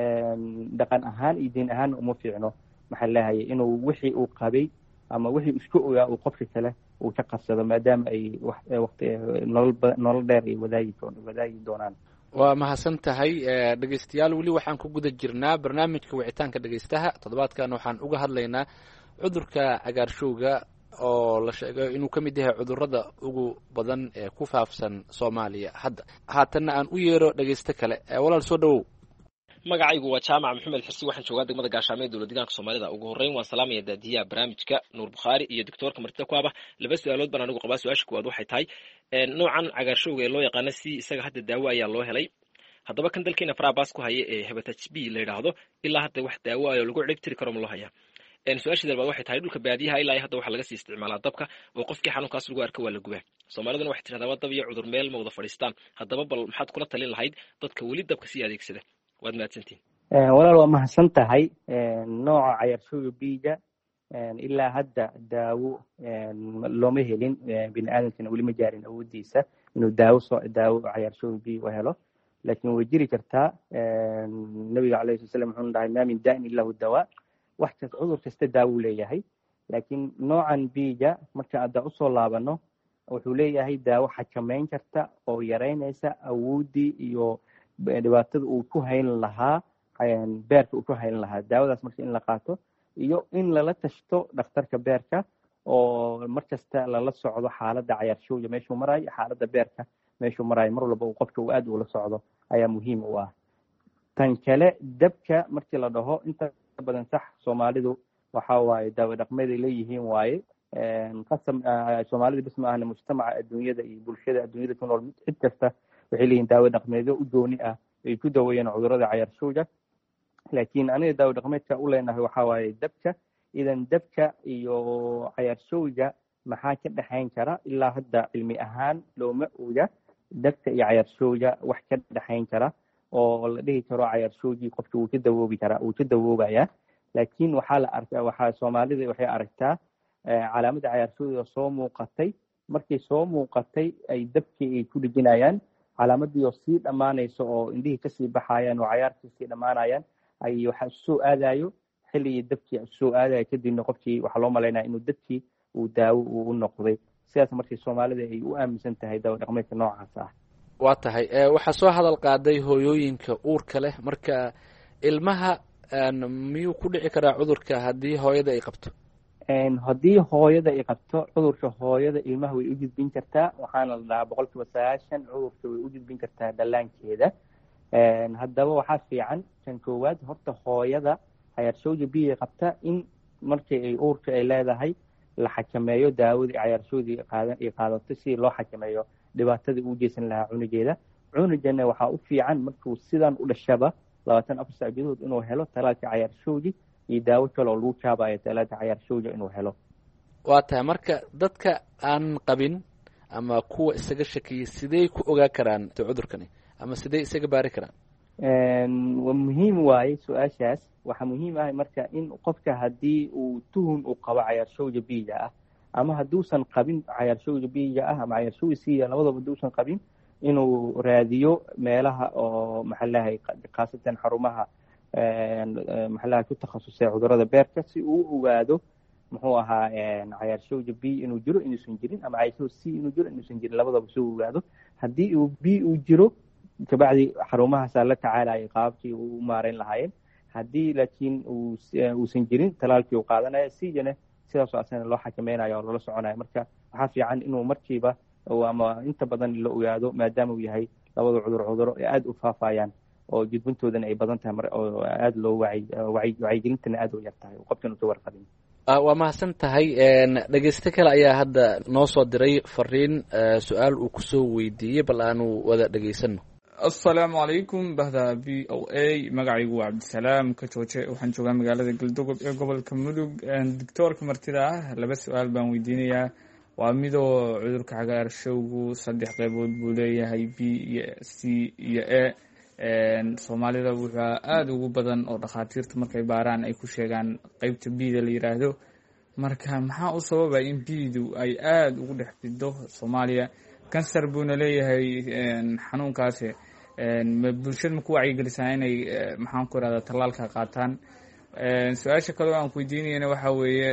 dhaqan ahaan iyo diin ahaan uma fiicno maxaa lahaye inuu wixii uu qabay ama wixii isku ogaa uu qofka kale uu ka qarsado, maadaama ay waqti nolol nolol dheer ay wadaagi wadaagi doonaan. waa mahadsan tahay dhegeystayaal, weli waxaan ku guda jirnaa barnaamijka wicitaanka dhegeystaha. toddobaadkan waxaan uga hadlaynaa cudurka cagaarshowga oo la sheego inuu ka mid yahay cudurrada ugu badan ee ku faafsan Soomaaliya hadda. haatanna aan u yeero dhegeysto kale. walaal soo dhawow. magacaygu waa jaamac maxamed xirsi, waxaan joogaa degmada gaashaamo ee dowlad deegaanka Soomaalida. ugu horreyn waan salaamaya daadiyaha barnaamijka Nuur Bukhaari iyo doctorka martida ku aba. laba su'aalood baan anigu qabaa. su-aasha koowaad waxay tahay noocan cagaarshowga ee loo yaqaano si isaga hadda daawo ayaa loo helay. haddaba kan dalkeena farabaas ku haya ee hepatitis B la yidhaahdo ilaa hadda wax daawo ah oo lagu cirib tiri karo ma loo hayaa? su-aasha dalbaad waxay tahay dhulka baadiyaha ilaa hadda waxaa laga sii isticmaalaa dabka oo qofkii xanuunkaas lagu arka waa la gubaa. soomaaliduna waxay tidhahdaa waa dab iyo cudur meel ma wada fadhiistaan. haddaba bal maxaad kula talin lahayd dadka weli dabka sii adeegsada? waad mahadsantihin. walaal waa mahadsan tahay. nooca cayaarshowga biiga ilaa hadda daawo looma helin, bini aadamkana weli ma gaarin awoodiisa inuu daawo soo daawo cayaarshowga biiga u helo, laakiin way jiri kartaa. nabiga calayhi salatu wasalam wuxuu dhahay maa min daa'in illa hu dawaa, wax kasta cudur kasta daawo leeyahay. laakiin noocan biiga marka hadda usoo laabano wuxuu leeyahay daawo xakameyn karta oo yareynaysa awooddii iyo dhibaatada uu ku hayn lahaa beerka uu ku hayn lahaa. daawadaas marka in la qaato iyo in lala tashto dhakhtarka beerka oo markasta lala socdo xaaladda cayaarshowga meeshuu marayo, xaaladda beerka meeshuu marayo, mar walba uu qofka uu aad ula socdo ayaa muhiim u ah. tan kale dabka markii la dhaho inta badan sax Soomaalidu waxa waaye daawo dhaqmeed ay leeyihiin waaye. qasam Soomaalida bis ma ahna mujtamaca adduunyada iyo bulshada adduunyada ku nool cid kasta waxay leeyihiin daawo dhaqmeedyo u gooni ah ay ku daweeyaan cudurrada cayaarshowga. laakiin aniga daawo dhaqmeedka u leenahay waxa waaye dabka. idan dabka iyo cayaarshowga maxaa ka dhexayn kara? ilaa hadda cilmi ahaan looma oga dabka iyo cayaarshowga wax ka dhexayn kara oo la dhihi karo cayaarshowgii qofka wuu ka dawoobi karaa wuu ka dawoobaya. laakiin waxaa la arkaa waxaa Soomaalida waxay aragtaa calaamada cayaarshowga soo muuqatay. markay soo muuqatay ay dabkii ay ku dhijinayaan, calaamadii oo sii dhammaanaysa oo indhihii kasii baxayaan oo cayaarkii sii dhammaanayaan ay waxa soo aadayo xilligii dabkii soo aadayo, kadibna qofkii waxaa loo malaynaya inuu dabkii uu daawo uu u noqday. sidaas markii Soomaalida ay u aaminsan tahay daawo dhaqmeedka noocaas ah. waa tahay. waxaa soo hadal qaaday hooyooyinka uurka leh. marka ilmaha miyuu ku dhici karaa cudurka haddii hooyada ay qabto? haddii hooyada ay qabto cudurka, hooyada ilmaha way u gudbin kartaa. waxaana la dhahaa boqol kiiba sagaashan cudurka way u gudbin kartaa dhallaankeeda. haddaba waxaa fiican kan koowaad horta hooyada cayaarshowga biiga qabta in markii ay uurka ay leedahay la xakameeyo daawadii cayaarshowdii qaadan ay qaadato si loo xakameeyo dhibaatadii uu geysan lahaa cunugeeda. cunugana waxaa u fiican markuu sidan u dhashaba labaatan afar saac gudahood inuu helo talaalka cayaarshowgii iyo daawo kale oo lagu jaabayo talaalka cayaarshowga inuu helo. waa tahay. marka dadka aan qabin ama kuwa isaga shakiyay sidee ku ogaa karaan cudurkani ama sidee isaga baari karaan? muhiim waaye su-aashaas. waxaa muhiim ah marka in qofka haddii uu tuhun uu qabo cayaarshowga biiga ah ama hadduusan qabin cayaarshowga biiga ah ama cayaarshowga siiya labadaba hadduusan qabin inuu raadiyo meelaha oo maxalahay khaasatan xarumaha maxalaha ku takhasusay cudurada beerka si uu ogaado muxuu ahaa cayaarshowga b inuu jiro inuusan jirin ama cayaarshowga c inuu jiro inuusan jirin labadaba si uu ogaado. haddii uu b uu jiro kabacdi xarumahaasaa la tacaalaya qaabkii uu u maareyn lahaayeen. haddii laakiin uusan jirin talaalkii uu qaadanaya sijane sidaasoo asana loo xakameynaya oo loola soconaya. marka waxaa fiican inuu markiiba ama inta badan la ogaado maadaama uu yahay labada cudur cuduro ee aada u faafayaan oo jidbantoodana ay badan tahay oo aada loo wacyigelintana aada u yar tahay qofkan uka warqabin. waa mahadsan tahay. dhegeyste kale ayaa hadda noo soo diray fariin su-aal uu kusoo weydiiyey, bal aanu wada dhegeysano. assalaamu calaykum bahda v o a, magacaygu waa cabdisalaam ka jooje, waxaan joogaa magaalada galdogob ee gobolka mudug. doctoorka martida ah laba su-aal baan weydiinayaa. waa midoo cudurka cagaarshowgu saddex qeybood buu leeyahay, b iyo c iyo a. soomaalida wuxuu aada ugu badan oo dhakhaatiirta markay baaraan ay ku sheegaan qeybta bda la yiraahdo. marka maxaa u sababa in bdu ay aada ugu dhex fido soomaaliya? kansar buuna leeyahay xanuunkaasi. bulshada ma ku wacyigelisaa inay maxaan ku irahdaa tallaalka qaataan? su-aasha kaleo aan ku weydiinayana waxaa weeye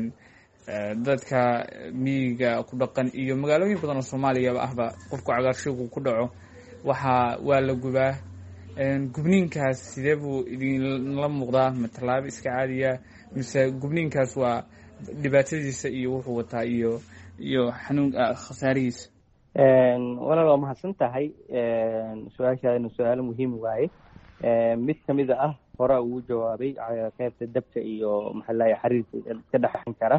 dadka miyiga ku dhaqan iyo magaalooyin badan oo soomaaliyaba ahba qofku cagaarshowgu ku dhaco waxaa waa la gubaa. gubniinkaas sidee buu idinla muuqdaa? ma tallaabo iska caadiya mise gubniinkaas waa dhibaatadiisa iyo wuxuu wataa iyo iyo xanuun khasaarihiisa? walaal waa mahadsan tahay. su-aashaadana su-aalo muhiim waaye. mid kamid ah hore ugu jawaabay qeybta dabka iyo maxalaha xariirka ka dhexan kara.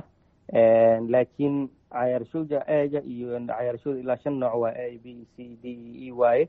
laakiin cayaarshowga aaga iyo cayaarshowga ilaa shan nooc waa a b c d e waaye.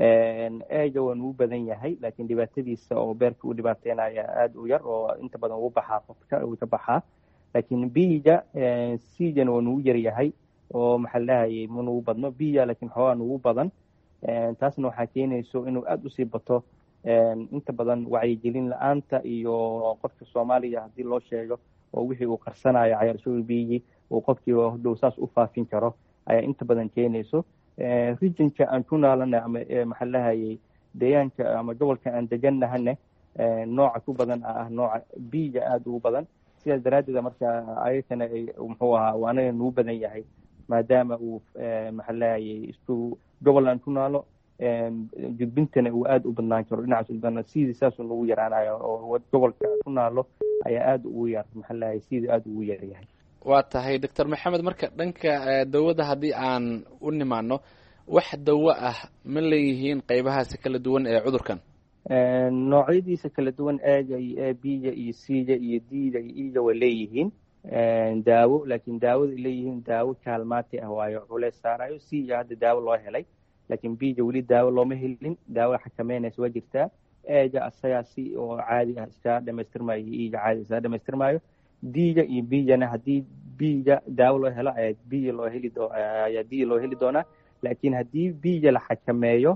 aaga waa nugu badan yahay laakiin dhibaatadiisa oo beerka u dhibaateynaya aada u yar oo inta badan ugu baxaa qofka uu ka baxaa. laakiin biga cjana waa nugu yar yahay oo maxaa lahayay ma nugu badno. biya laakiin xoogaa nugu badan. taasna waxaa keenayso inuu aada usii bato inta badan wacyigelin la-aanta iyo qofka soomaaliya haddii loo sheego oo wixii uu qarsanayo cayaarshowga biyigi uu qofkiiba dhow saas u faafin karo ayaa inta badan keenayso. regionka aan ku naalana ama maxaa lahayay deegaanka ama gobolka aan deganahane nooca ku badan ah nooca biga aada ugu badan. sidaas daraaddeeda marka ayakana muxuu ahaa uu anaga nugu badan yahay maadaama uu maxaa lahayay isku gobol aan ku naalo gudbintana uu aada u badnaan karo dhinacaas udana sidii saasuu nagu yaraanayo oo gobolka ku naalo ayaa aada ugu yar maxaa lahayay sidii aada ugu yar yahay. waa tahay doctor maxamed, marka dhanka dawada haddii aan u nimaano, wax dawo ah ma leeyihiin qeybahaasi kala duwan ee cudurkan? noocyadiisa kala duwan aaga iyo a b-ga iyo c-ga iyo d-ga iyo e-ga way leeyihiin daawo. laakiin daawada ay leeyihiin daawo kaalmaati ah waayo culeys saarayo. c-ga hadda daawo loo helay laakiin b-ga weli daawo looma helin. daawo xakameynaysa waa jirtaa. aaga asagaa si oo caadi ah iska dhamaystirmayo iyo e-ga caadi iska dhamaystirmayo. d-ga iyo b-gana haddii b-ga daawo loo helo ayaa b-ga loo heli doo ayaa d-ga loo heli doonaa. laakiin haddii b-ga la xakameeyo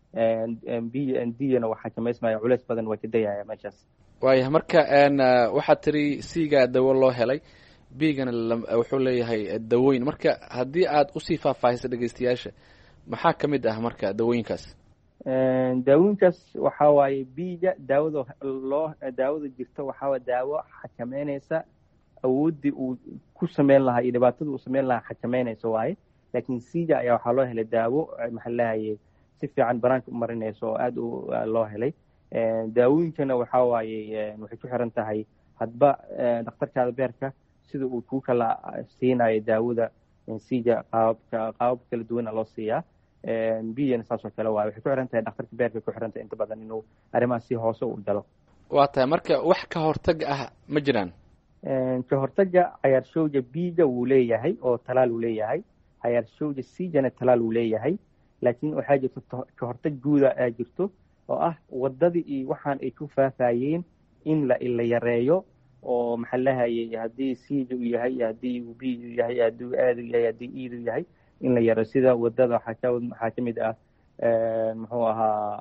d-gana waa xakameysmaya culeys badan waa ka dayaya meeshaas. waayah marka waxaad tiri c-ga dawo loo helay, b-gana wuxuu leeyahay dawooyin. marka haddii aad usii faahfaahisa dhegeystayaasha maxaa ka mid ah marka dawooyinkaas? daawooyinkaas waxaa waaye b-ga daawada loo daawada jirta waxaa daawo xakameynaysa awooddii uu ku sameyn lahaa iyo dhibaatada uu sameyn lahaa xakameynaysa waaye. laakiin c-ga ayaa waxaa loo helay daawo maxaa lahayay si fiican banaanka u marinaysa oo aada u loo helay. daawooyinkana waxaa waaye waxay ku xiran tahay hadba dhakhtarkaada beerka sida uu ku kala siinayo daawada. c-ga qaababka qaabab kala duwana loo siiyaa. biyana saasoo kale waaye waxay ku xiran tahay dhakhtarka beerka ku xiran tahay inta badan inuu arrimahaas si hoose u galo. waa tahay marka wax ka hortag ah ma jiraan? ka hortaga cayaarshowga b-ga wuu leeyahay oo talaal uu leeyahay. cayaarshowga c-gana talaal uu leeyahay. laakiin waxaa jirto ka hortag guuda aa jirto oo ah wadadii iyo waxaan ay ku faafayeen in la la yareeyo oo maxaa lahayay haddii c-ga uu yahay haddii uu b-gu yahay haddii aadu yahay haddii e-du yahay in la yareeyo. sida wadada waxaa ka waxaa ka mid ah muxuu ahaa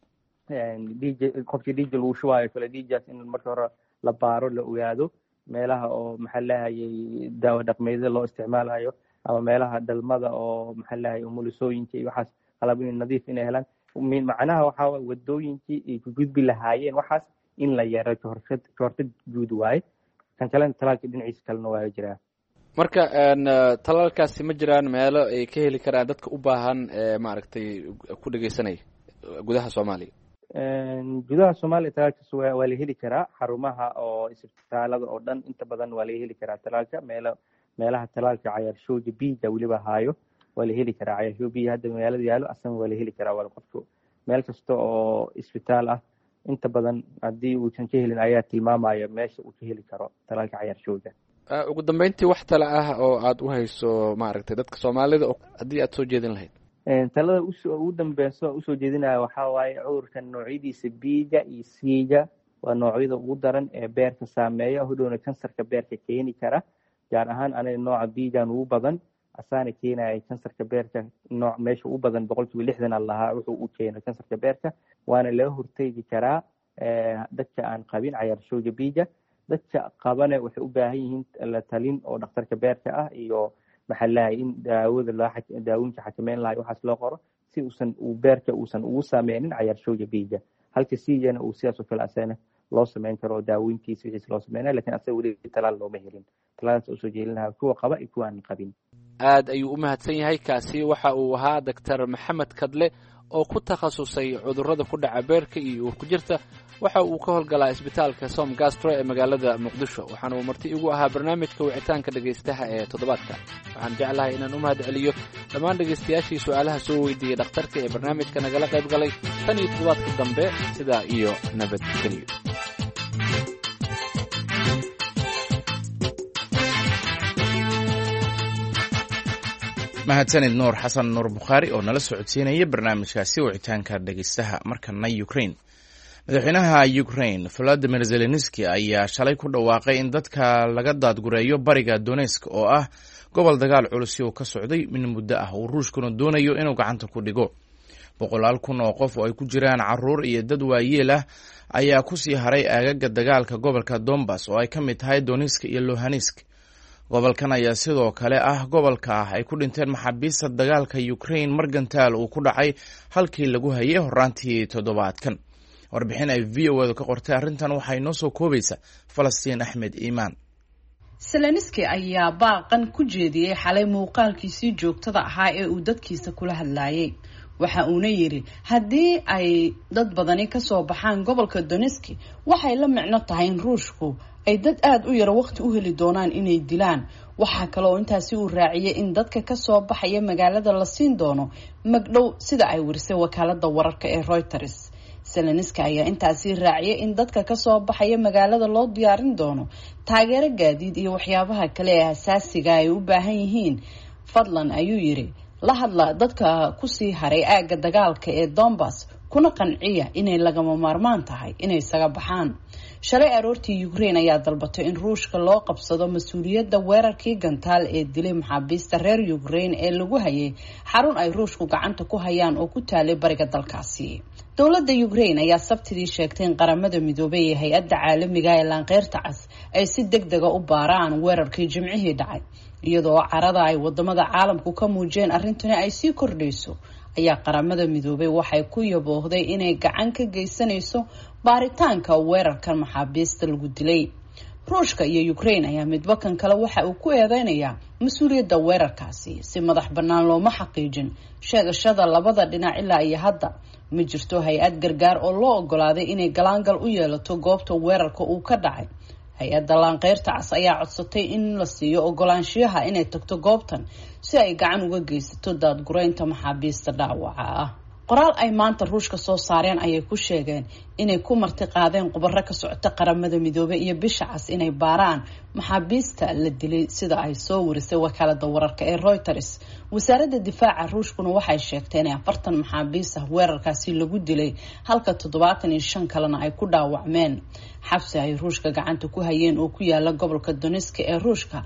dj qofkii dj lagu shubaayo kale djas in marka hore la baaro la ogaado meelaha oo maxaa lahayay daawo dhaqmeedyada loo isticmaalayo ama meelaha dhalmada oo maxaa lahayay umulisooyinka iyo waxaas qalabin nadiif inay helaan macnaha waxaa waay wadooyinkii ay ku gudbi lahaayeen waxaas in la yeero kahortag kahortag guud waaye kan kalena talaalka dhinaciisa kalena waa jiraa marka talaalkaasi ma jiraan meelo ay ka heli karaan dadka u baahan maaragtay ku dhegeysanaya gudaha soomaaliya gudaha soomaaliya talaalkaas waa la heli karaa xarumaha oo isbitaalada oo dhan inta badan waa laga heli karaa talaalka meelo meelaha talaalka cayaarshoowga biija weliba haayo waa la heli karaa cayaarshow biija hadda magaalada yaalo asana waa la heli karaa waa qofku meel kasta oo isbitaal ah inta badan haddii uusan ka helin ayaa tilmaamaya meesha uu ka heli karo talaalka cayaarshowga ugu dambeyntii wax tale ah oo aad u hayso maaragtay dadka soomaalida haddii aad soo jeedin lahayd talada ugu dambeyso usoo jeedinaya waxaa waaye cudurkan noocyadiisa biiga iyo siiga waa noocyada ugu daran ee beerka saameeya hodhowna kansarka beerka keeni kara gaar ahaan aniga nooca biigan ugu badan asaana keenaya kansarka beerka nooc meesha ugu badan boqol kiiba lixdan a lahaa wuxuu u keeno kansarka beerka waana laga hortegi karaa dadka aan qabin cayaarshowga biiga dadka qabane waxay u baahan yihiin la talin oo dhakhtarka beerka ah iyo maxaa lahay in daawada loo daawooyinka xakameyn lahay waxaas loo qoro si uusan uu beerka uusan ugu saameynin cayaarshowga biiga halka siigana uu sidaas oo kale asana loo sameyn karo daawooyinkiisa wixiis loo sameynaya lakin asaga weli talaal looma helin talaaladaas usoo jeelin lahaa kuwa qaba iyo kuwa aan qabin aad ayuu u mahadsan yahay kaasi waxa uu ahaa doctor maxamed kadle oo ku takhasusay cudurrada ku dhaca beerka iyo uur ku jirta waxa uu ka howlgalaa isbitaalka som gastro ee magaalada muqdisho waxaana uu marti igu ahaa barnaamijka wicitaanka dhegaystaha ee toddobaadka waxaan jeclahay inaan u mahad celiyo dhammaan dhegaystayaashii su-aalaha soo weydiiyey dhakhtarka ee barnaamijka nagala qayb galay tan iyo toddobaadka dambe sidaa iyo nabadgelyo mahadsanid nuur xasan nuur bukhaari oo nala socodsiinaya barnaamijkaasi wicitaanka dhegeystaha markana ukraine madaxweynaha ukraine volodimir zelenski ayaa shalay ku dhawaaqay in dadka laga daadgureeyo bariga donetsk oo ah gobol dagaal culus uu ka socday min muddo ah uu ruushkuna doonayo inuu gacanta ku dhigo boqolaal kun oo qof oo ay ku jiraan caruur iyo dad waayeel ah ayaa kusii haray aagaga dagaalka gobolka donbas oo ay ka mid tahay donetsk iyo lohansk gobolkan ayaa sidoo kale ah gobolka ah ay ku dhinteen maxaabiista dagaalka ukraine mar gantaal uu ku dhacay halkii lagu hayay horaantii toddobaadkan warbixin ay v o edu ka qortay arrintan waxay noo soo koobaysa falastiin axmed iimaan zelenski ayaa baaqan ku jeediyey xalay muuqaalkiisii joogtada ahaa ee uu dadkiisa kula hadlayay waxa uuna yidhi haddii ay dad badani kasoo baxaan gobolka donetsk waxay la micno tahay in ruushku ay dad aada u yaro waqti u heli doonaan inay dilaan waxaa kale oo intaasi uu raaciyay in dadka kasoo baxaya magaalada la siin doono magdhow sida ay warisay wakaalada wararka ee reuters zelenski ayaa intaasi raaciyay in dadka kasoo baxaya magaalada loo diyaarin doono taageero gaadiid iyo waxyaabaha kale ee asaasiga ay u baahan yihiin fadlan ayuu yidhi la hadla dadka kusii haray aagga dagaalka ee donbas kuna qanciya inay lagama maarmaan tahay inay isaga baxaan shalay aroortii ukraine ayaa dalbatay in ruushka loo qabsado mas-uuliyadda weerarkii gantaal ee dilay maxaabiista reer ukraine ee lagu hayay xarun ay ruushku gacanta ku hayaan oo ku taalay bariga dalkaasi dowladda ukraine ayaa sabtidii sheegtay in qaramada midoobay ee hay-adda caalamiga ee laanqeyrta cas ay si deg dega u baaraan weerarkii jimcihii dhacay iyadoo carada ay wadamada caalamku ka muujiyeen arrintani ay sii kordhayso ayaa qaramada midoobay waxay ku yaboohday inay gacan ka geysanayso baaritaanka weerarkan maxaabiista lagu dilay ruushka iyo ukraine ayaa midba kan kale waxa uu ku eedeynayaa mas-uuliyadda weerarkaasi si madax bannaan looma xaqiijin sheegashada labada dhinac ilaa iyo hadda ma jirto hay-ad gargaar oo loo ogolaaday inay galaangal u yeelato goobta weerarka uu ka dhacay hay-adda laanqeyrta cas ayaa codsatay in la siiyo ogolaanshiyaha inay tagto goobtan si ay gacan uga geysato daadgureynta maxaabiista dhaawaca ah qoraal ay maanta ruushka soo saareen ayay ku sheegeen inay ku marti qaadeen khubaro ka socota qaramada midoobay iyo bisha cas inay baaraan maxaabiista la dilay sida ay soo warisay wakaalada wararka ee reuters wasaaradda difaaca ruushkuna waxay sheegtay inay afartan maxaabiis ah weerarkaasi lagu dilay halka toddobaatan iyo shan kalena ay ku dhaawacmeen xabsi ay ruushka gacanta ku hayeen oo ku yaala gobolka donetsk ee ruushka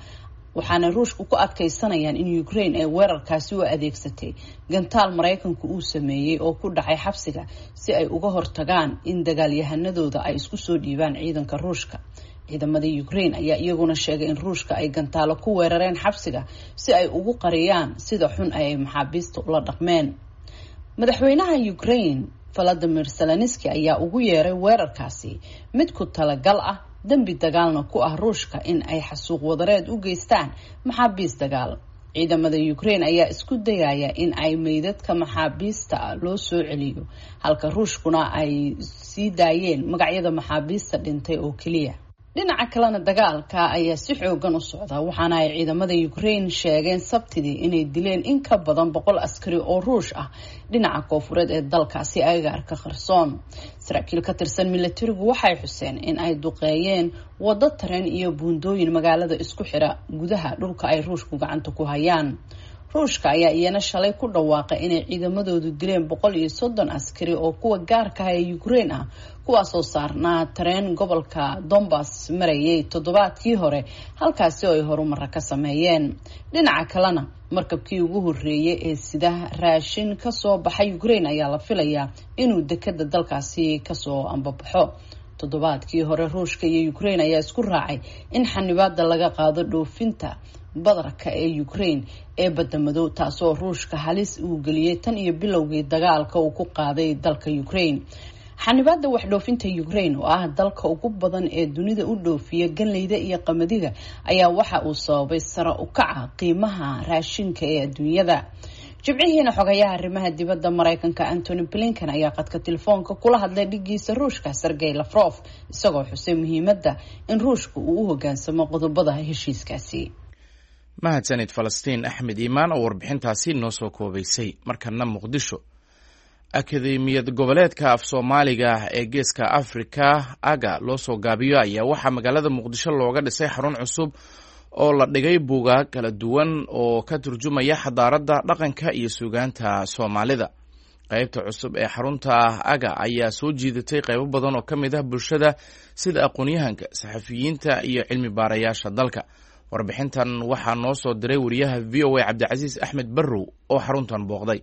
waxaana ruushku ku adkaysanayaan in Ukraine ay weerarkaasi u adeegsatay gantaal Maraykanku uu sameeyay oo ku dhacay xabsiga si ay uga hortagaan in dagaalyahanadooda ay isku soo dhiibaan ciidanka Ruushka. ciidamada Ukraine ayaa iyaguna sheegay in Ruushka ay gantaalo ku weerareen xabsiga si ay ugu qariyaan sida xun ay maxaabiista ula dhaqmeen. madaxweynaha Ukraine Volodymyr Zelensky ayaa ugu yeeray weerarkaasi mid ku talagal ah dambi dagaalna ku ah Ruushka in ay xasuuq wadareed u geystaan maxaabiis dagaal. ciidamada Ukraine ayaa isku dayaya in ay meydadka maxaabiista loo soo celiyo halka Ruushkuna ay sii daayeen magacyada maxaabiista dhintay oo kaliya. dhinaca kalena dagaalka ayaa si xoogan u socda waxaana ay ciidamada Ukraine sheegeen Sabtidii inay dileen in ka badan boqol askari oo Ruush ah dhinaca koonfureed ee dalkaasi agagaarka Kherson. saraakiil ka tirsan militarigu waxay xuseen in ay duqeeyeen wado tareen iyo buundooyin magaalada isku xira gudaha dhulka ay Ruushku gacanta ku hayaan. Ruushka ayaa iyana shalay ku dhawaaqay inay ciidamadoodu dileen boqol iyo soddon askari oo kuwa gaarka ah ee Ukraine ah kuwaas oo saarnaa tareen gobolka Donbas marayay toddobaadkii hore halkaasi oo ay horumar ka sameeyeen. dhinaca kalena markabkii ugu horeeyay ee sida raashin ka soo baxay Ukraine ayaa la filayaa inuu dekada dalkaasi ka soo ambabaxo. toddobaadkii hore Ruushka iyo Ukraine ayaa isku raacay in xanibaada laga qaado dhoofinta badarka ee Ukraine ee badamadow taasoo Ruushka halis uu geliyay tan iyo bilowgii dagaalka uu ku qaaday dalka Ukraine. xanibaada wax dhoofinta Ukraine oo ah dalka ugu badan ee dunida u dhoofiya ganleyda iyo qamadiga ayaa waxa uu sababay sare u kaca qiimaha raashinka ee adduunyada. jibcihiina xogayaha arrimaha dibadda Maraykanka Antony Blinken ayaa qadka telefoonka kula hadlay dhigiisa Ruushka Sergey Lavrov isagoo xusay muhiimadda in Ruushku uu u hoggaansamo qodobada heshiiskaasi. mahadsanid Falastiin Axmed Iimaan oo warbixintaasi noo soo koobaysay. markana Muqdisho. akademiyad goboleedka af Soomaaliga ee Geeska Afrika aga loo soo gaabiyo ayaa waxaa magaalada Muqdisho looga dhisay xarun cusub oo la dhigay buugaag kala duwan oo ka turjumaya xadaaradda dhaqanka iyo suugaanta Soomaalida. qaybta cusub ee xarunta aga ayaa soo jiidatay qaybo badan oo ka mid ah bulshada sida aqoon-yahanka, saxafiyiinta iyo cilmi baarayaasha dalka. warbixintan waxaa noo soo diray wariyaha V O A Cabdicasiis Axmed Barrow oo xaruntan booqday.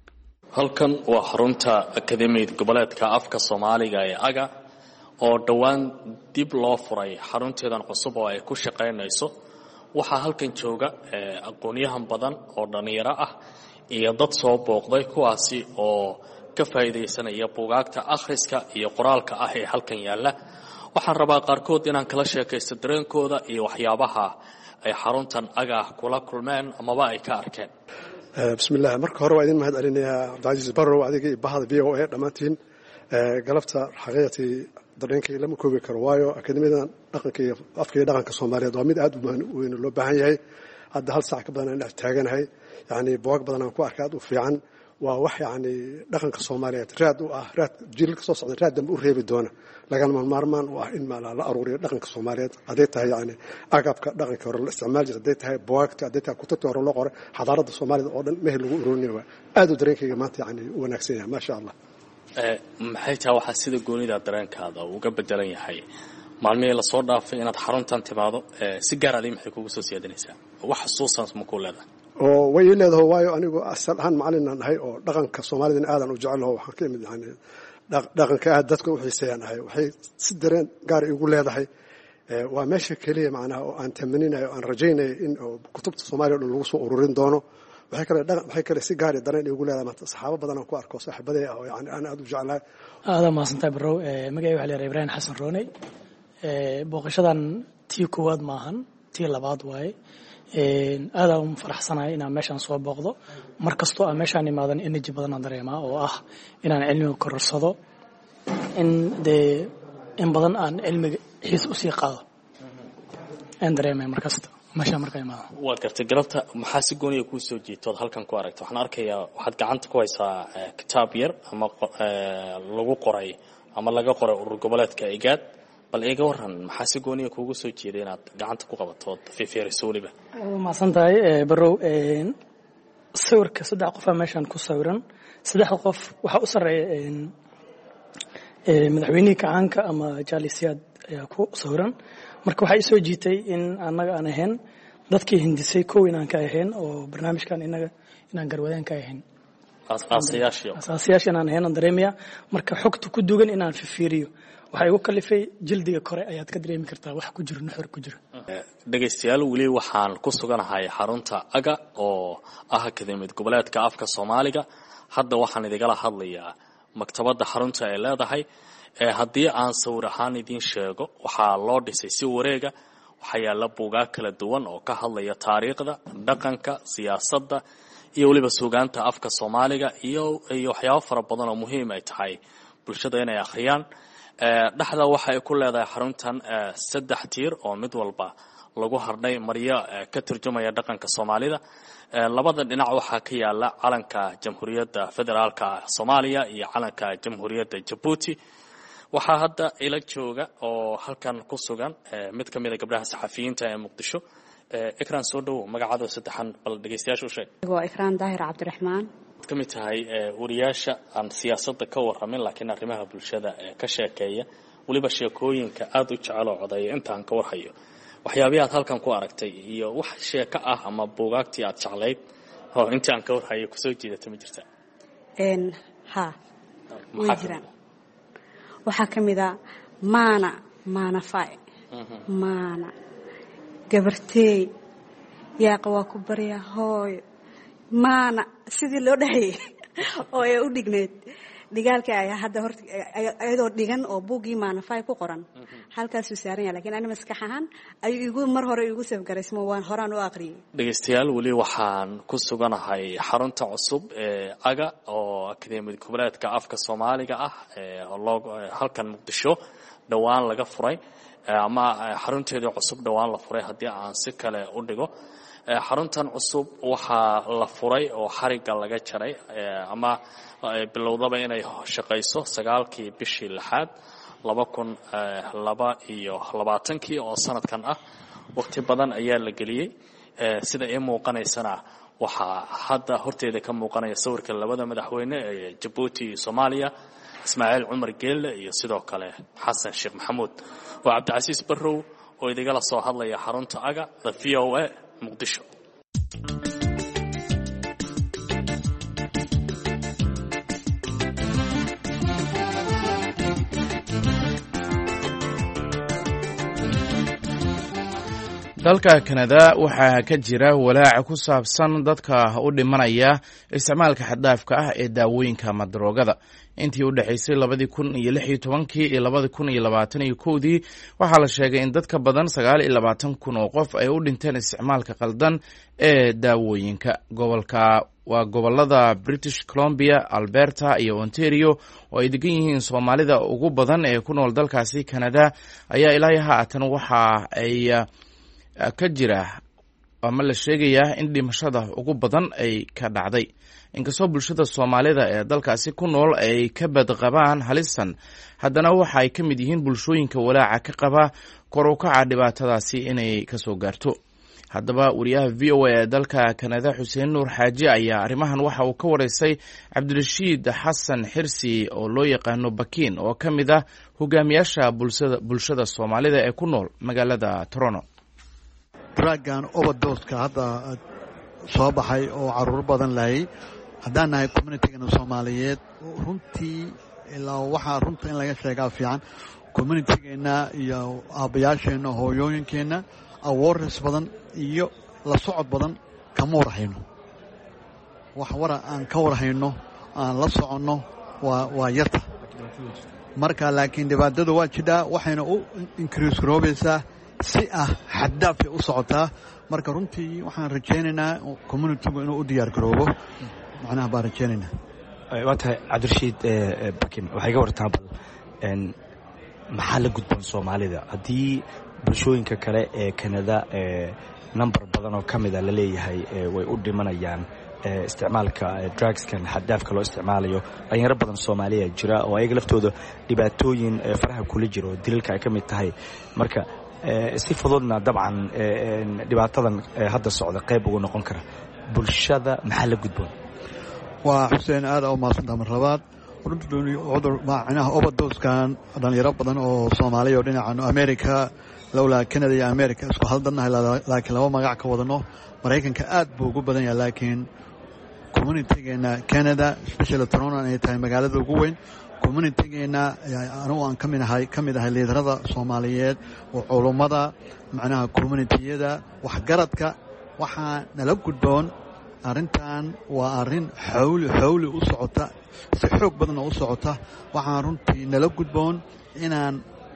halkan waa xarunta akademiyada goboleedka afka Soomaaliga ee aga oo dhowaan dib loo furay xarunteedan cusub oo ay ku shaqaynayso. waxaa halkan jooga aqoon-yahan badan oo dhalinyaro ah iyo dad soo booqday kuwaasi oo ka faa'iideysanaya buugaagta akhriska iyo qoraalka ah ee halkan yaala. waxaan rabaa qaarkood inaan kala sheekaysto dareenkooda iyo waxyaabaha ay xaruntan aga kula kulmeen amaba ay ka arkeen. bismillaah marka hore waa idin mahad celinayaa Cabdicasiis Barrow adiga iyo bahada V O A dhammaantiin. galabta xaqiiqatii dareenkay lama koobi karo waayo akademiyada dhaqanka iyo afka iyo dhaqanka Soomaaliyeed waa mid aad u weyn loo baahan yahay. hadda hal saac ka badan aan dhex taaganahay yani buugaag badan aan ku arkay aad u fiican. waa wax yani dhaqanka Soomaaliyeed raad u ah raad jiilka soo socda raad dambe u reebi doona lagana maarmaan u ah in la aruuriyo dhaqanka Soomaaliyeed haday tahay yani agabka dhaqanka hore la isticmaal jiray haday tahay buugaagta haday tahay kutubta hore loo qoray xadaaradda Soomaalida oo dhan meel lagu ururinayo aad u dareenkayga maanta yani u wanaagsan yahay ma sha Allah. ee maxay tahay waxa sida goonida dareenkaada uga bedelan yahay maalmihii la soo dhaafay inaad xaruntan timaado si gaar ah maxay kugu soo siyaadinaysaa wax xusuusan ma ku leedahay oo way leedahay waayo anigu asal ahaan macallin aan ahay oo dhaqanka Soomaalida aadan u jecelahay waxaan ka mid yani dhaqanka aad dadka u xiiseeyaan ahay waxay si dareen gaar igu leedahay. waa meesha kaliya macnaha oo aan tamaninayo aan rajaynayo in kutubta Soomaaliya lagu soo ururin doono. waxay kale dhaqan waxay kale si gaar ah dareen igu leedahay maanta saxaabo badan oo ku arko saaxiibaday ah oo yani aan aad u jecelahay. aad ma santaa Barrow magacay waxa la yiraahdaa Ibrahim Xasan Rooney. ee booqashadan tii koowaad maahan tii labaad waaye. aad aan faraxsanahay inaan meeshan soo booqdo markastoo aan meeshan imaadan energy badan aan dareemaa oo ah inaan cilmiga kororsado in de in badan aan cilmiga xiis u sii qaado aan dareemay markasta meesha markaa imaado. waad gartay galabta maxaa si gooniya kuu soo jiitood halkan ku aragto waxaan arkayaa waxaad gacanta ku haysaa kitaab yar ama lagu qoray ama laga qoray urur goboleedka igaad bal iga waran maxaa si gooniya kuugu soo jeeday inaad gacanta ku qabato fiifeeriso waliba. ma santahay Barrow sawirka saddex qof ah meeshan ku sawiran saddex qof waxa u sareeya madaxweynaha kacaanka ama jaalisiyaad ayaa ku sawiran marka waxa ay soo jiitay in anaga aan ahayn dadkii hindisay kow inaan ka ahayn oo barnaamijkan inaga inaan garwadeen ka ahayn asaasiyaasha inaan ahayn aan dareemaya marka xogta ku dugan inaan fiiriyo waxay igu kalifay jildiga kore ayaad ka dareemi kartaa wax ku jiro nuxur ku jiro dhegaystayaal weli waxaan ku suganahay xarunta aga oo ah akademiyad goboleedka afka soomaaliga hadda waxaan idinla hadlayaa maktabadda xarunta ay leedahay haddii aan sawir ahaan idiin sheego waxaa loo dhisay si wareega waxaa yaalla buugaag kala duwan oo ka hadlaya taariikhda dhaqanka siyaasadda iyo weliba suugaanta afka soomaaliga iyo iyo waxyaabo fara badan oo muhiim ay tahay bulshada inay akhriyaan dhexda waxa ay ku leedahay xaruntan saddex tiir oo mid walba lagu hardhay maryo ka turjumaya dhaqanka soomaalida labada dhinac waxaa ka yaala calanka jamhuuriyadda federaalka soomaaliya iyo calanka jamhuuriyadda jabuuti waxaa hadda ila jooga oo halkan ku sugan mid ka mid a gabdhaha saxafiyiinta ee muqdisho ikraan soo dhowow magacaada saddexan bal dhegaystayaasha u sheeg waa ikraan daahir cabdiraxmaan waxaad ka mid tahay wariyaasha aan siyaasadda ka warramin laakiin arrimaha bulshada ka sheekeeya weliba sheekooyinka aada u jecel oo codeeya intaan ka warhayo waxyaabihii aad halkan ku aragtay iyo wax sheeko ah ama buugaagtii aad jeclayd oo intii aan ka warhayo kusoo jiidata ma jirta ha way jiraan waxaa ka mid a maana maanafay maana gabarteey yaaqa waa ku barya hooyo maana sidii loo dhahayay oo ay u dhigneed dhigaalkii ayaa hadda horta iyadoo dhigan oo buuggii maanafay ku qoran halkaasuu saaran yahay lakiin ani maskax ahaan ayuu igu mar hore igu safgaraysmo waan horaan u aqriyay dhegaystayaal weli waxaan ku suganahay xarunta cusub ee aga oo akademiyad goboleedka afka soomaaliga ah oo halkan muqdisho dhowaan laga furay ama xarunteedii cusub dhowaan la furay haddii aan si kale u dhigo xaruntan cusub waxaa la furay oo xariga laga jaray ama bilowdaba inay shaqayso sagaalkii bishii lixaad laba kun laba iyo labaatankii oo sanadkan ah waqti badan ayaa la geliyey sida ii muuqanaysana waxaa hadda horteeda ka muuqanaya sawirka labada madaxweyne ee jabuuti iyo soomaaliya ismaaciil cumar geelle iyo sidoo kale xasan sheekh maxamuud waa cabdicasiis barrow oo idigala soo hadlaya xarunta aga the v o a muqdisho dalka kanada waxaa ka jira walaac ku saabsan dadka u dhimanaya isticmaalka xaddaafka ah ee daawooyinka ama daroogada intii u dhexaysay labadii kun iyo lix iyo tobankii iyo labadii kun iyo labaatan iyo kowdii waxaa la sheegay in dadka badan sagaal iyo labaatan kun oo qof ay u dhinteen isticmaalka qaldan ee daawooyinka gobolka waa gobolada British Columbia, Alberta iyo Ontario oo ay degan yihiin Soomaalida ugu badan ee ku nool dalkaasi Canada ayaa ilaa haatan waxa ay ka jira ama la sheegayaa in dhimashada ugu badan ay ka dhacday inkastoo bulshada Soomaalida ee dalkaasi ku nool ay ka badqabaan halisan haddana waxa ay ka mid yihiin bulshooyinka walaaca ka qaba kor u kaca dhibaatadaasi inay ka soo gaarto haddaba wariyaha v o a ee dalka Canada Xuseen Nuur Xaaji ayaa arrimahan waxa uu ka wareysay Cabdirashiid Xasan Xirsi oo loo yaqaano Bakiin oo ka mid ah hogaamiyaasha bulshada bulshada Soomaalida ee ku nool magaalada Toronto draagan overdose-ka hadda soo baxay oo caruur badan lahay haddaan nahay communitygana Soomaaliyeed runtii ilaa waxaa runta in laga sheegaa fiican communitygeenna iyo aabayaasheenna hooyooyinkeenna awareness badan iyo la socod badan kama warhayno wax wara aan ka warhayno aan la soconno waa waa yarta marka laakiin dhibaatadu waa jidhaa waxayna u increase garoobaysaa si ah xaddaafay u socotaa marka runtii waxaan rajaynaynaa communitygu inuu u diyaar garoobo macnaha baan rajaynaynaa waa tahay cabdirashiid bakin waxay ga wartaa bal maxaa la gudboon Soomaalida haddii bulshooyinka kale ee Canada number badan oo ka mid ah la leeyahay way u dhimanayaan isticmaalka drugskan xaddaafka loo isticmaalayo dhalinyaro badan Soomaaliya jira oo ayaga laftooda dhibaatooyin faraha kula jiro dilalka ay ka mid tahay marka si fududna dabcan dhibaatadan hadda socda qayb ugu noqon kara bulshada maxaa la gudboon waa Xuseen aad u maasanta mar labaad cudur macnaha overdoskan dhalinyaro badan oo soomaaliya oo dhinacan america lowlaa canada iyo america isku haldannahay laakiin laba magac ka wadano maraykanka aad buu ugu badan yahay laakiin communitygeena canada especially toronto ay tahay magaalada ugu weyn communitygeena anigu aan kamid ahay ka mid ahay liidarada soomaaliyeed oo culummada macnaha communitiyada waxgaradka waxaa nala gudboon arrintan waa arrin xawli xawli u socota si xoog badan oo u socota waxaan runtii nala gudboon inaan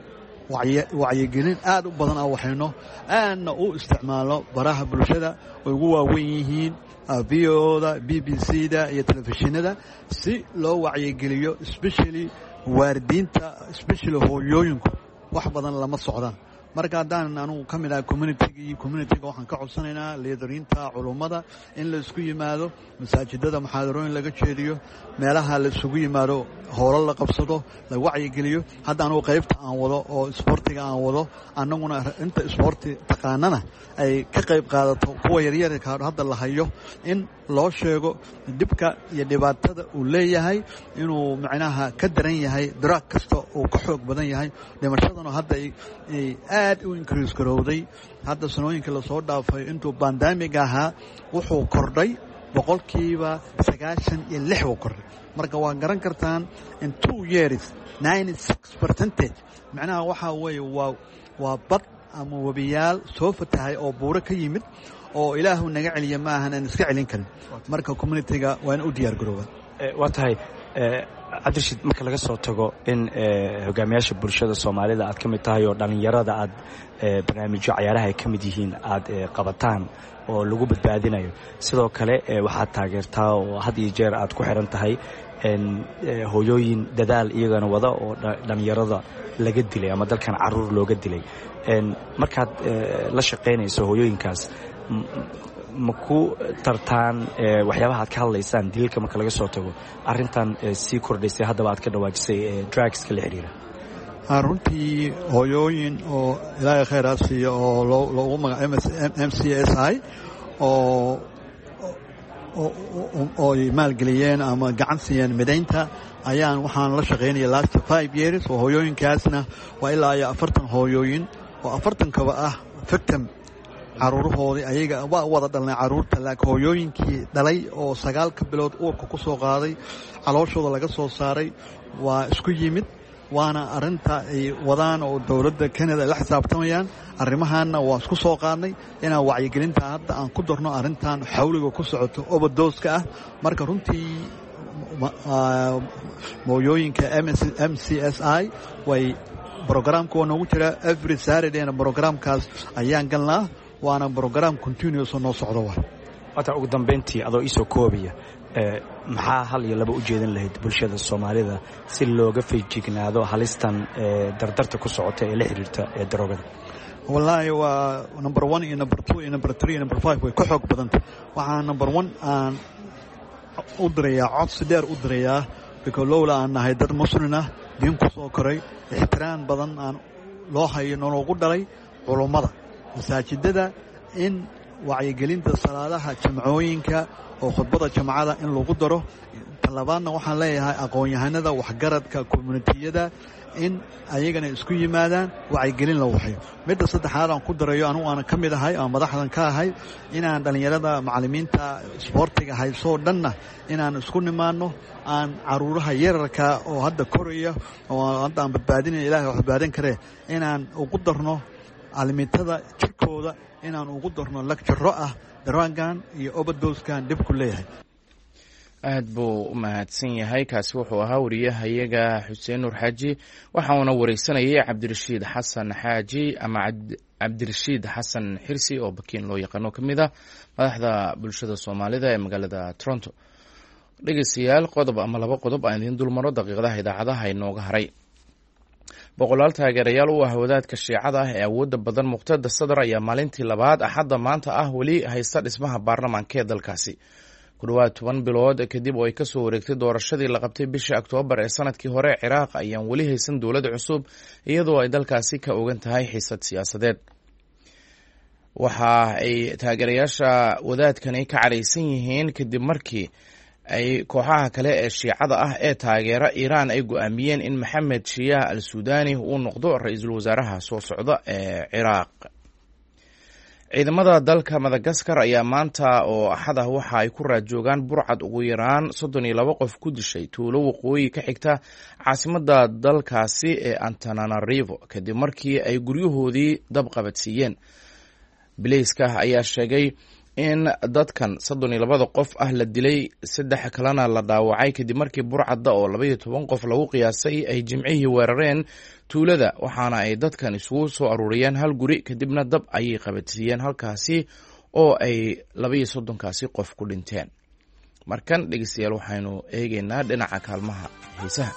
wacyigelin aad u badan aan waxayno aadna u isticmaalno baraha bulshada ay ugu waaweyn yihiin v o da b b c da iyo telefishinada si loo wacyigeliyo especially waaridiinta especially hooyooyinku wax badan lama socdaan marka haddaan anugu ka mid ahay communitygii communityga waxaan ka codsanaynaa liidariinta culummada in la isku yimaado masaajidada muxaadarooyin laga jeediyo meelaha la isugu yimaado howlo la qabsado la wacyigeliyo hadda anugu qaybta aan wado oo isboortiga aan wado annaguna inta isboorti taqaanana ay ka qayb qaadato kuwa yaryarka hadda la hayo in loo sheego dhibka iyo dhibaatada uu leeyahay inuu macnaha ka daran yahay daraag kasta uu ka xoog badan yahay dhimashadana hadda ay aad u increase garowday hadda sanooyinka lasoo dhaafay intuu bandamiga ahaa wuxuu kordhay boqolkiiba sagaashan iyo lix buu kordhay marka waa garan kartaan in two years ninety six percentage macnaha waxaa weeye waa waa bad ama webiyaal soo fatahay oo buuro ka yimid oo ilaahu naga celiya ma ahan aan iska celin karin marka communityga waa in u diyaar garoobaan waa tahay cabdirashiid marka laga soo tago in hogaamiyaasha bulshada soomaalida aad ka mid tahay oo dhallinyarada aad barnaamijyo cayaaraha ay ka mid yihiin aad qabataan oo lagu badbaadinayo sidoo kale waxaad taageertaa oo had iyo jeer aad ku xiran tahay hooyooyin dadaal iyagana wada oo dhallinyarada laga dilay ama dalkan caruur looga dilay markaad la shaqaynayso hooyooyinkaas ma ku tartaan waxyaabaha aad ka hadlaysaan daliilka marka laga soo tago arrintan sii kordhaysay haddaba aad ka dhawaajisay drugska la xiriira runtii hooyooyin oo ilaahay khayraad siiya oo loogu magaca m c s i oo ooy maalgeliyeen ama gacan siiyeen midaynta ayaan waxaan la shaqaynaya last five years oo hooyooyinkaasna waa ilaa iyo afartan hooyooyin oo afartankaba ah victim caruurahoodii ayaga waa wada dhalnay caruurta laakiin hooyooyinkii dhalay oo sagaalka bilood uurka ku soo qaaday calooshooda laga soo saaray waa isku yimid waana arrinta ay wadaan oo dowladda Canada ay la xisaabtamayaan arrimahaana waa isku soo qaadnay inaan wacyigelinta hadda aan ku darno arrintan xawliga ku socoto overdose-ka ah marka runtii mooyooyinka m c s i way programka waa noogu jira every Saturday-na programkaas ayaan galnaa waana program continuous oo noo socdo waa wata ugu dambeyntii adoo isoo koobaya maxaa hal iyo laba u jeedin lahayd bulshada Soomaalida si looga feejignaado halistan dardarta ku socota ee la xiriirta ee daroogada wallahi waa number one iyo number two iyo number three iyo number five way ka xoog badanta waxaa number one aan u dirayaa codsi dheer u dirayaa because lowla aan nahay dad muslim ah diin ku soo koray ixtiraam badan aan loo hayo nologu dhalay culummada masaajidada in wacyigelinta salaadaha jamcooyinka oo khudbada jamacada in lagu daro talabaadna waxaan leeyahay aqoon-yahanada waxgaradka communitiyada in ayagana isku yimaadaan wacyigelin la waxayo midda saddexaad aan ku darayo anigu aan ka mid ahay oo madaxdan ka ahay inaan dhallinyarada macallimiinta isboortiga haysoo dhanna inaan isku nimaano aan caruuraha yararka oo hadda koraya oo hadda aan badbaadinay ilaahay wax badbaadin kare inaan ugu darno caalimiintada jirkooda inaan ugu darno lecture ah daraagan iyo overdose-kan dib ku leeyahay aad buu u mahadsan yahay kaasi wuxuu ahaa wariyahayaga xuseen nuur xaaji waxa uuna wareysanayay cabdirashiid xasan xaaji ama cabdirashiid xasan xirsi oo bakiin loo yaqaano ka mid ah madaxda bulshada soomaalida ee magaalada Toronto dhegeystayaal qodob ama laba qodob aan idin dulmaro daqiiqadaha idaacadaha inooga haray boqolaal taageerayaal u ah wadaadka shiicada ah ee awoodda badan muqtada sadar ayaa maalintii labaad axadda maanta ah weli haysta dhismaha baarlamaanka ee dalkaasi ku dhowaad toban bilood kadib oo ay kasoo wareegtay doorashadii la qabtay bishii oktoobar ee sanadkii hore ciraaq ayaan weli haysan dowlad cusub iyadoo ay dalkaasi ka ogan tahay xiisad siyaasadeed waxa ay taageerayaasha wadaadkani ka caraysan yihiin kadib markii ay kooxaha kale ee shiicada ah ee taageera iiraan ay go-aamiyeen in maxamed shiyaah al suudani uu noqdo ra-iisul wasaaraha soo socda ee ciraaq. ciidamada dalka madagaskar ayaa maanta oo axad ah waxa ay ku raadjoogaan burcad ugu yaraan soddon iyo laba qof ku dishay tuulo waqooyi ka xigta caasimada dalkaasi ee antananarivo kadib markii ay guryahoodii dab qabadsiiyeen. bileyska ayaa sheegay in dadkan soddon iyo labada qof ah la dilay, saddex kalena la dhaawacay kadib markii burcadda oo labaiyo toban qof lagu qiyaasay ay jimcihii weerareen tuulada, waxaana ay dadkan isugu soo aruuriyeen hal guri kadibna dab ayay qabadsiiyeen halkaasi oo ay labaiyo soddonkaasi qof ku dhinteen. markan dhegeystayaal waxaynu eegeynaa dhinaca kaalmaha heesaha.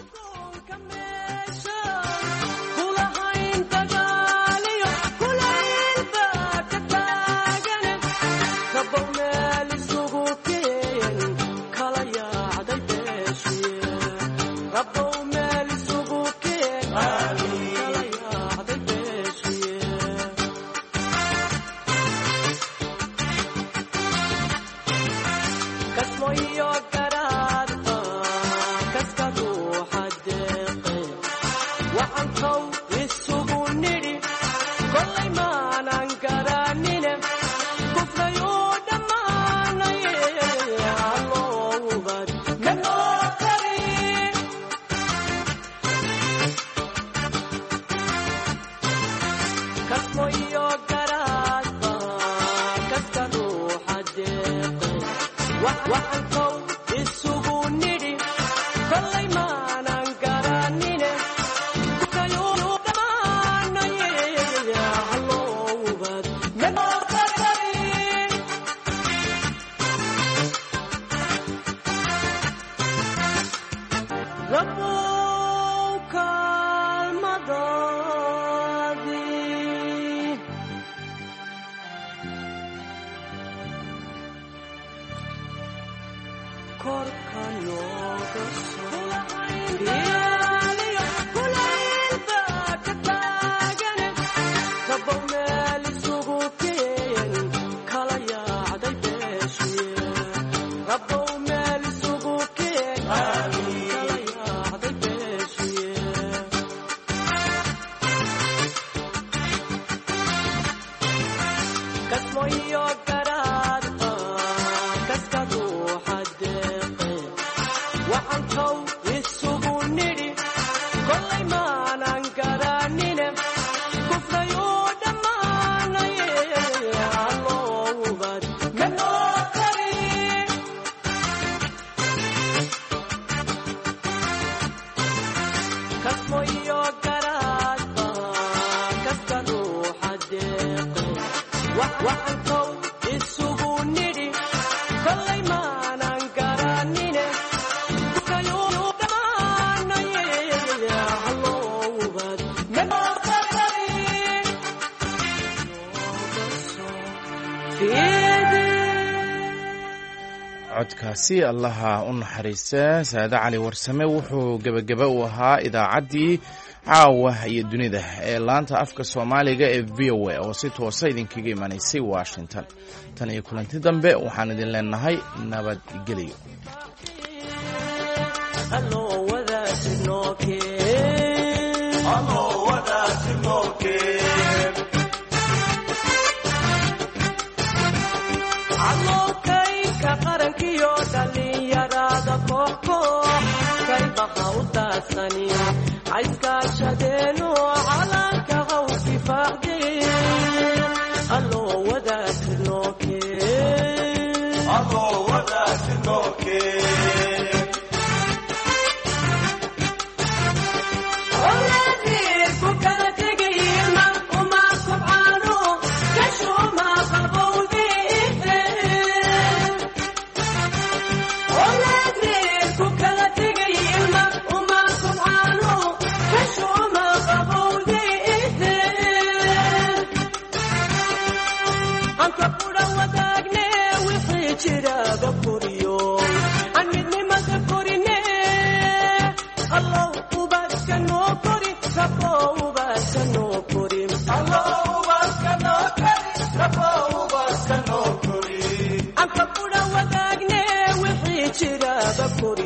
codkaasi allaha u naxariista saade cali warsame wuxuu gebagaba u ahaa idaacaddii caawa iyo dunida ee laanta afka soomaaliga ee v o a oo si toosa idinkaga imanaysay washington. tan iyo kulanti dambe waxaan idin leenahay nabadgelyo. qarankiyo dhalinyarada kooxkoox kaybaha u daasani cayskaashadeenu calanka qawsi faaqdeen alloo wadaagtinooke jira bakor